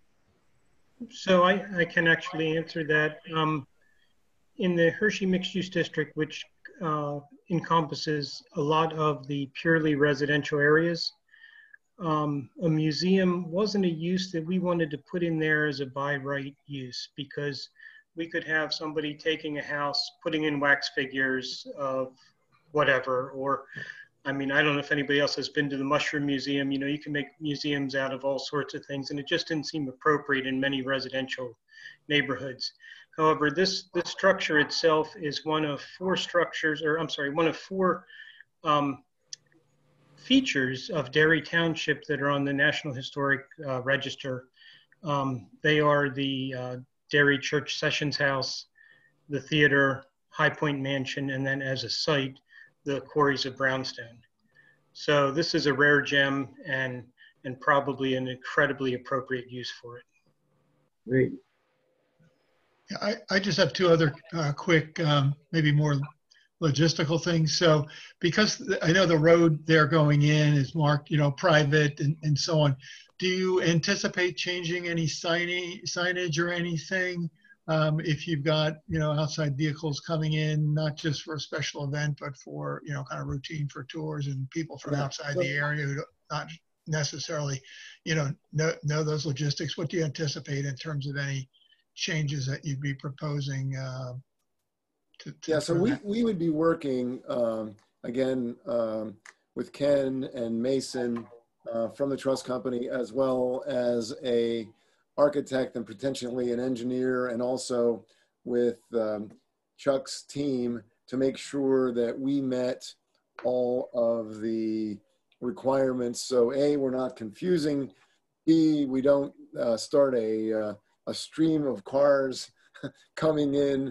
So I, I can actually answer that. Um, in the Hershey Mixed Use District, which uh, encompasses a lot of the purely residential areas, um, a museum wasn't a use that we wanted to put in there as a by right use, because we could have somebody taking a house, putting in wax figures of whatever, or I mean, I don't know if anybody else has been to the Mushroom Museum. You know, you can make museums out of all sorts of things, and it just didn't seem appropriate in many residential neighborhoods. However, this, this structure itself is one of four structures, or I'm sorry, one of four um, features of Derry Township that are on the National Historic uh, Register. Um, they are the uh, Derry Church Sessions House, the theater, High Point Mansion, and then as a site, the quarries of Brownstone. So this is a rare gem and, and probably an incredibly appropriate use for it. Great. Yeah, I, I just have two other uh, quick, um, maybe more logistical things. So because I know the road they're going in is marked, you know, private and, and so on, do you anticipate changing any signing, signage or anything um, if you've got, you know, outside vehicles coming in, not just for a special event, but for, you know, kind of routine for tours and people from outside the area who don't, not necessarily, you know, know, know those logistics? What do you anticipate in terms of any changes that you'd be proposing? Uh, to, to yeah, so we, that? we would be working, um, again, um, with Ken and Mason uh, from the trust company, as well as a architect and potentially an engineer, and also with um, Chuck's team to make sure that we met all of the requirements. So A, we're not confusing. B, we don't uh, start a, uh, a stream of cars coming in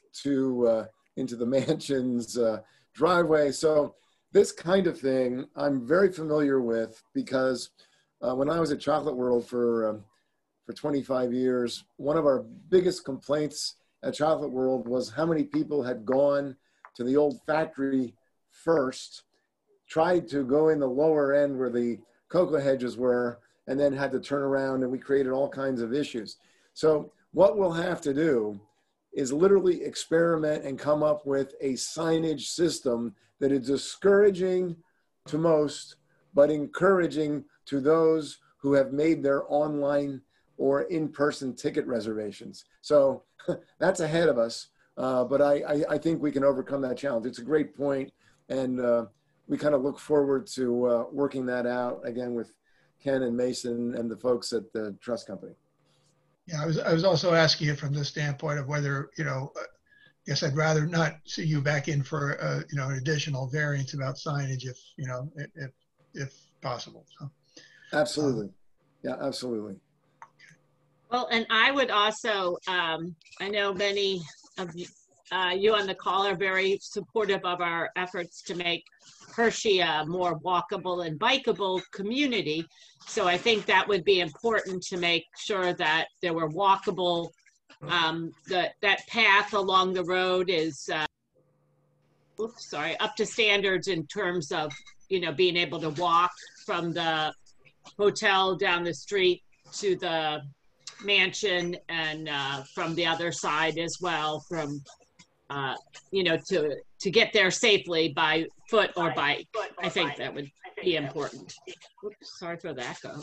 to uh, into the mansion's uh, driveway. So this kind of thing I'm very familiar with, because uh, when I was at Chocolate World for um, for twenty-five years, one of our biggest complaints at Chocolate World was how many people had gone to the old factory first, tried to go in the lower end where the cocoa hedges were, and then had to turn around, and we created all kinds of issues. So what we'll have to do is literally experiment and come up with a signage system that is discouraging to most, but encouraging to those who have made their online or in-person ticket reservations. So that's ahead of us, uh, but I, I, I think we can overcome that challenge. It's a great point, and uh, we kind of look forward to uh, working that out again with Ken and Mason and the folks at the trust company. Yeah, I was, I was also asking it from the standpoint of whether, you know, I guess I'd rather not see you back in for, uh, you know, an additional variance about signage if, you know, if, if possible. So, absolutely. Um, yeah, absolutely. Well, and I would also, um, I know many of you, uh, you on the call are very supportive of our efforts to make Hershey a more walkable and bikeable community. So I think that would be important to make sure that there were walkable, um, that that path along the road is, uh, oops, sorry, up to standards in terms of, you know, being able to walk from the hotel down the street to the mansion, and uh, from the other side as well, from uh, you know, to to get there safely by foot or bike. I think that would be important. Oops, sorry for the echo.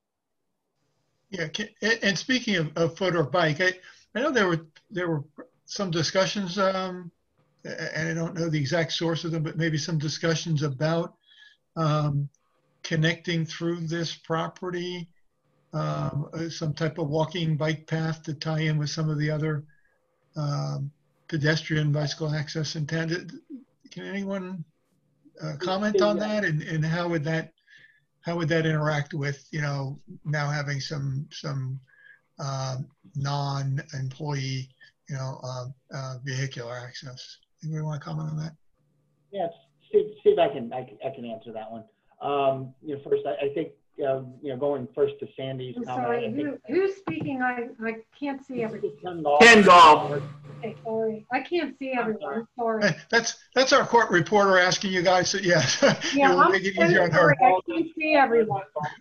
Yeah, and speaking of, of foot or bike, I, I know there were there were some discussions, um, and I don't know the exact source of them, but maybe some discussions about um, connecting through this property, um, some type of walking bike path to tie in with some of the other um, pedestrian bicycle access in town. Can anyone uh, comment on that, and, and how would that how would that interact with, you know, now having some some uh, non-employee, you know, uh, uh, vehicular access? Anybody want to comment on that? Yeah, see, see if I can I, I can answer that one. Um, you know, first I, I think uh, you know, going first to Sandy's I'm comment. sorry, I who, think, who's speaking? I, I can't see everything. Ken Gall. Ken Gall. Okay, sorry. I can't see everyone. I'm sorry. Hey, that's that's our court reporter asking you guys. To, yeah, Yeah, it will I'm make it so easier on her. sorry. I can't see everyone.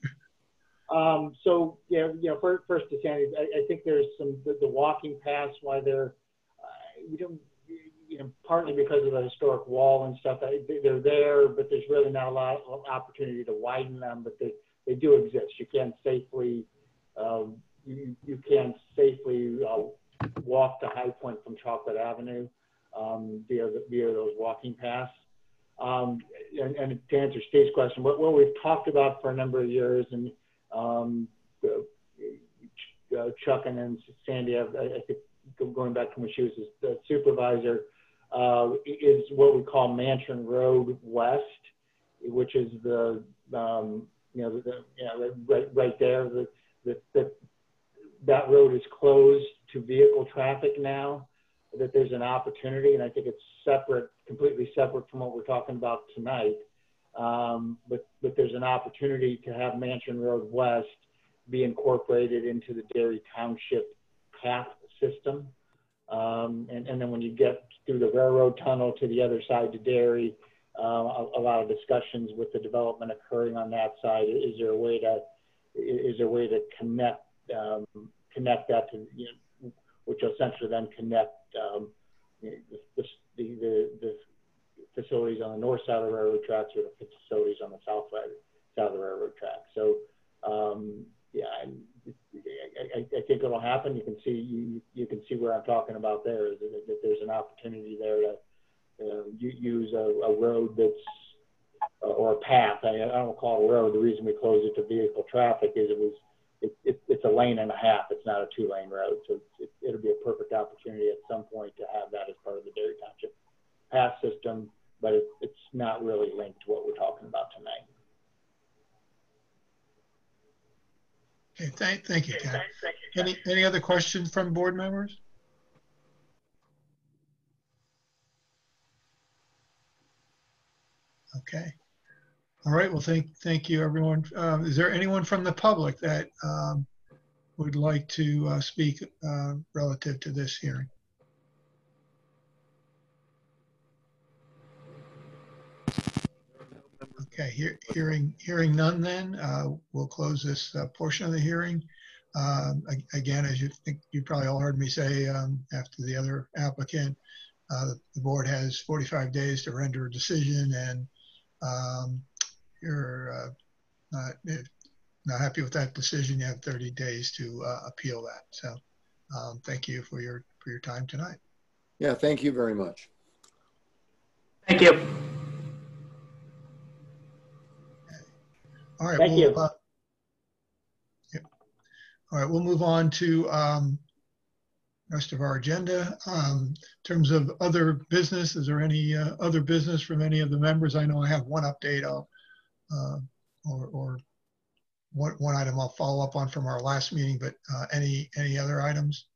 Um, so yeah, you know, first, first to Sandy, I, I think there's some the, the walking paths why they're uh, we don't you know partly because of the historic wall and stuff. I, they're there, but there's really not a lot of opportunity to widen them. But they they do exist. You can safely um, you you can safely uh, walk to High Point from Chocolate Avenue um, via the, via those walking paths. Um, and, and to answer Steve's question, what, what we've talked about for a number of years, and um, uh, Chuck and then Sandy, I, I think going back to when she was the supervisor, uh, is what we call Mansion Road West, which is the, um, you know, the, you know, right, right there, the, the, the, that road is closed to vehicle traffic now. that there's an opportunity, and I think it's separate, completely separate from what we're talking about tonight. Um, but, but there's an opportunity to have Mansion Road West be incorporated into the Derry Township path system. Um, and, and then when you get through the railroad tunnel to the other side to Derry, uh, a, a lot of discussions with the development occurring on that side. Is there a way to, is there a way to connect, um, connect that to, you know, which will essentially then connect um, the, the, the, the facilities on the north side of the railroad tracks or the facilities on the south side, side of the railroad track. So, um, yeah, I, I, I think it'll happen. You can see you, you can see where I'm talking about there. Is that, that there's an opportunity there to uh, use a, a road that's uh, or a path. I, I don't call it a road. The reason we closed it to vehicle traffic is it was it, it, it's a lane and a half. It's not a two lane road, so it, it'll be a perfect opportunity at some point to have that as part of the Derry Township path system. But it, it's not really linked to what we're talking about tonight. Okay, thank, thank you, Ken. Any, any other questions from board members? Okay. All right, well, thank, thank you, everyone. Um, is there anyone from the public that um, would like to uh, speak uh, relative to this hearing? Okay, hear, hearing hearing none then, uh, we'll close this uh, portion of the hearing. Um, again, as you think, you probably all heard me say um, after the other applicant, uh, the board has forty-five days to render a decision, and um, you're uh, not, not happy with that decision, you have thirty days to uh, appeal that. So um, thank you for your, for your time tonight. Yeah, thank you very much. Thank you. All right. Thank we'll, you. Uh, yeah. All right, we'll move on to um, rest of our agenda. Um, in terms of other business, is there any uh, other business from any of the members? I know I have one update I'll, uh, or, or one, one item I'll follow up on from our last meeting, but uh, any, any other items?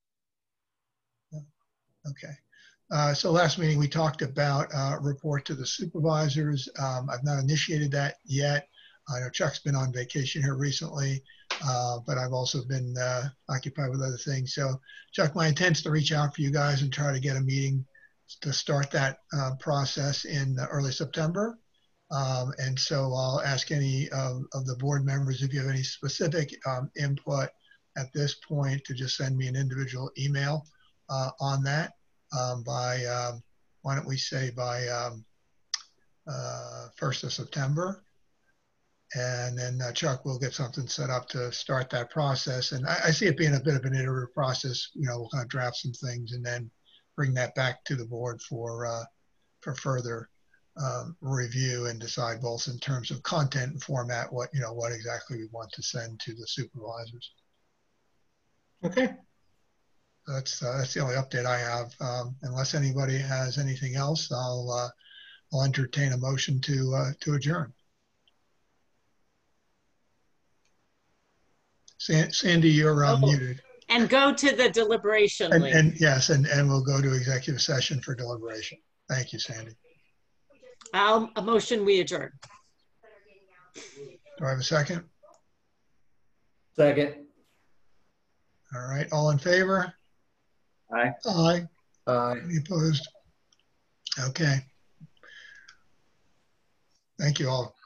Okay. Uh, so last meeting we talked about uh, report to the supervisors. Um, I've not initiated that yet. I know Chuck's been on vacation here recently, uh, but I've also been uh, occupied with other things. So Chuck, my intent is to reach out for you guys and try to get a meeting to start that uh, process in early September. Um, and so I'll ask any of, of the board members if you have any specific um, input at this point to just send me an individual email uh, on that um, by, um, why don't we say by um, uh, first of September. And then uh, Chuck will get something set up to start that process. And I, I see it being a bit of an iterative process. You know, we'll kind of draft some things and then bring that back to the board for uh, for further um, review and decide both in terms of content and format what you know what exactly we want to send to the supervisors. Okay. That's uh, that's the only update I have. Um, unless anybody has anything else, I'll uh, I'll entertain a motion to uh, to adjourn. Sandy, you're uh, Oh, muted. And go to the deliberation And, link. and yes, and, and we'll go to executive session for deliberation. Thank you, Sandy. I'll, a motion we adjourn. Do I have a second? Second. All right, all in favor? Aye. Aye. Aye. Any opposed? Okay. Thank you all.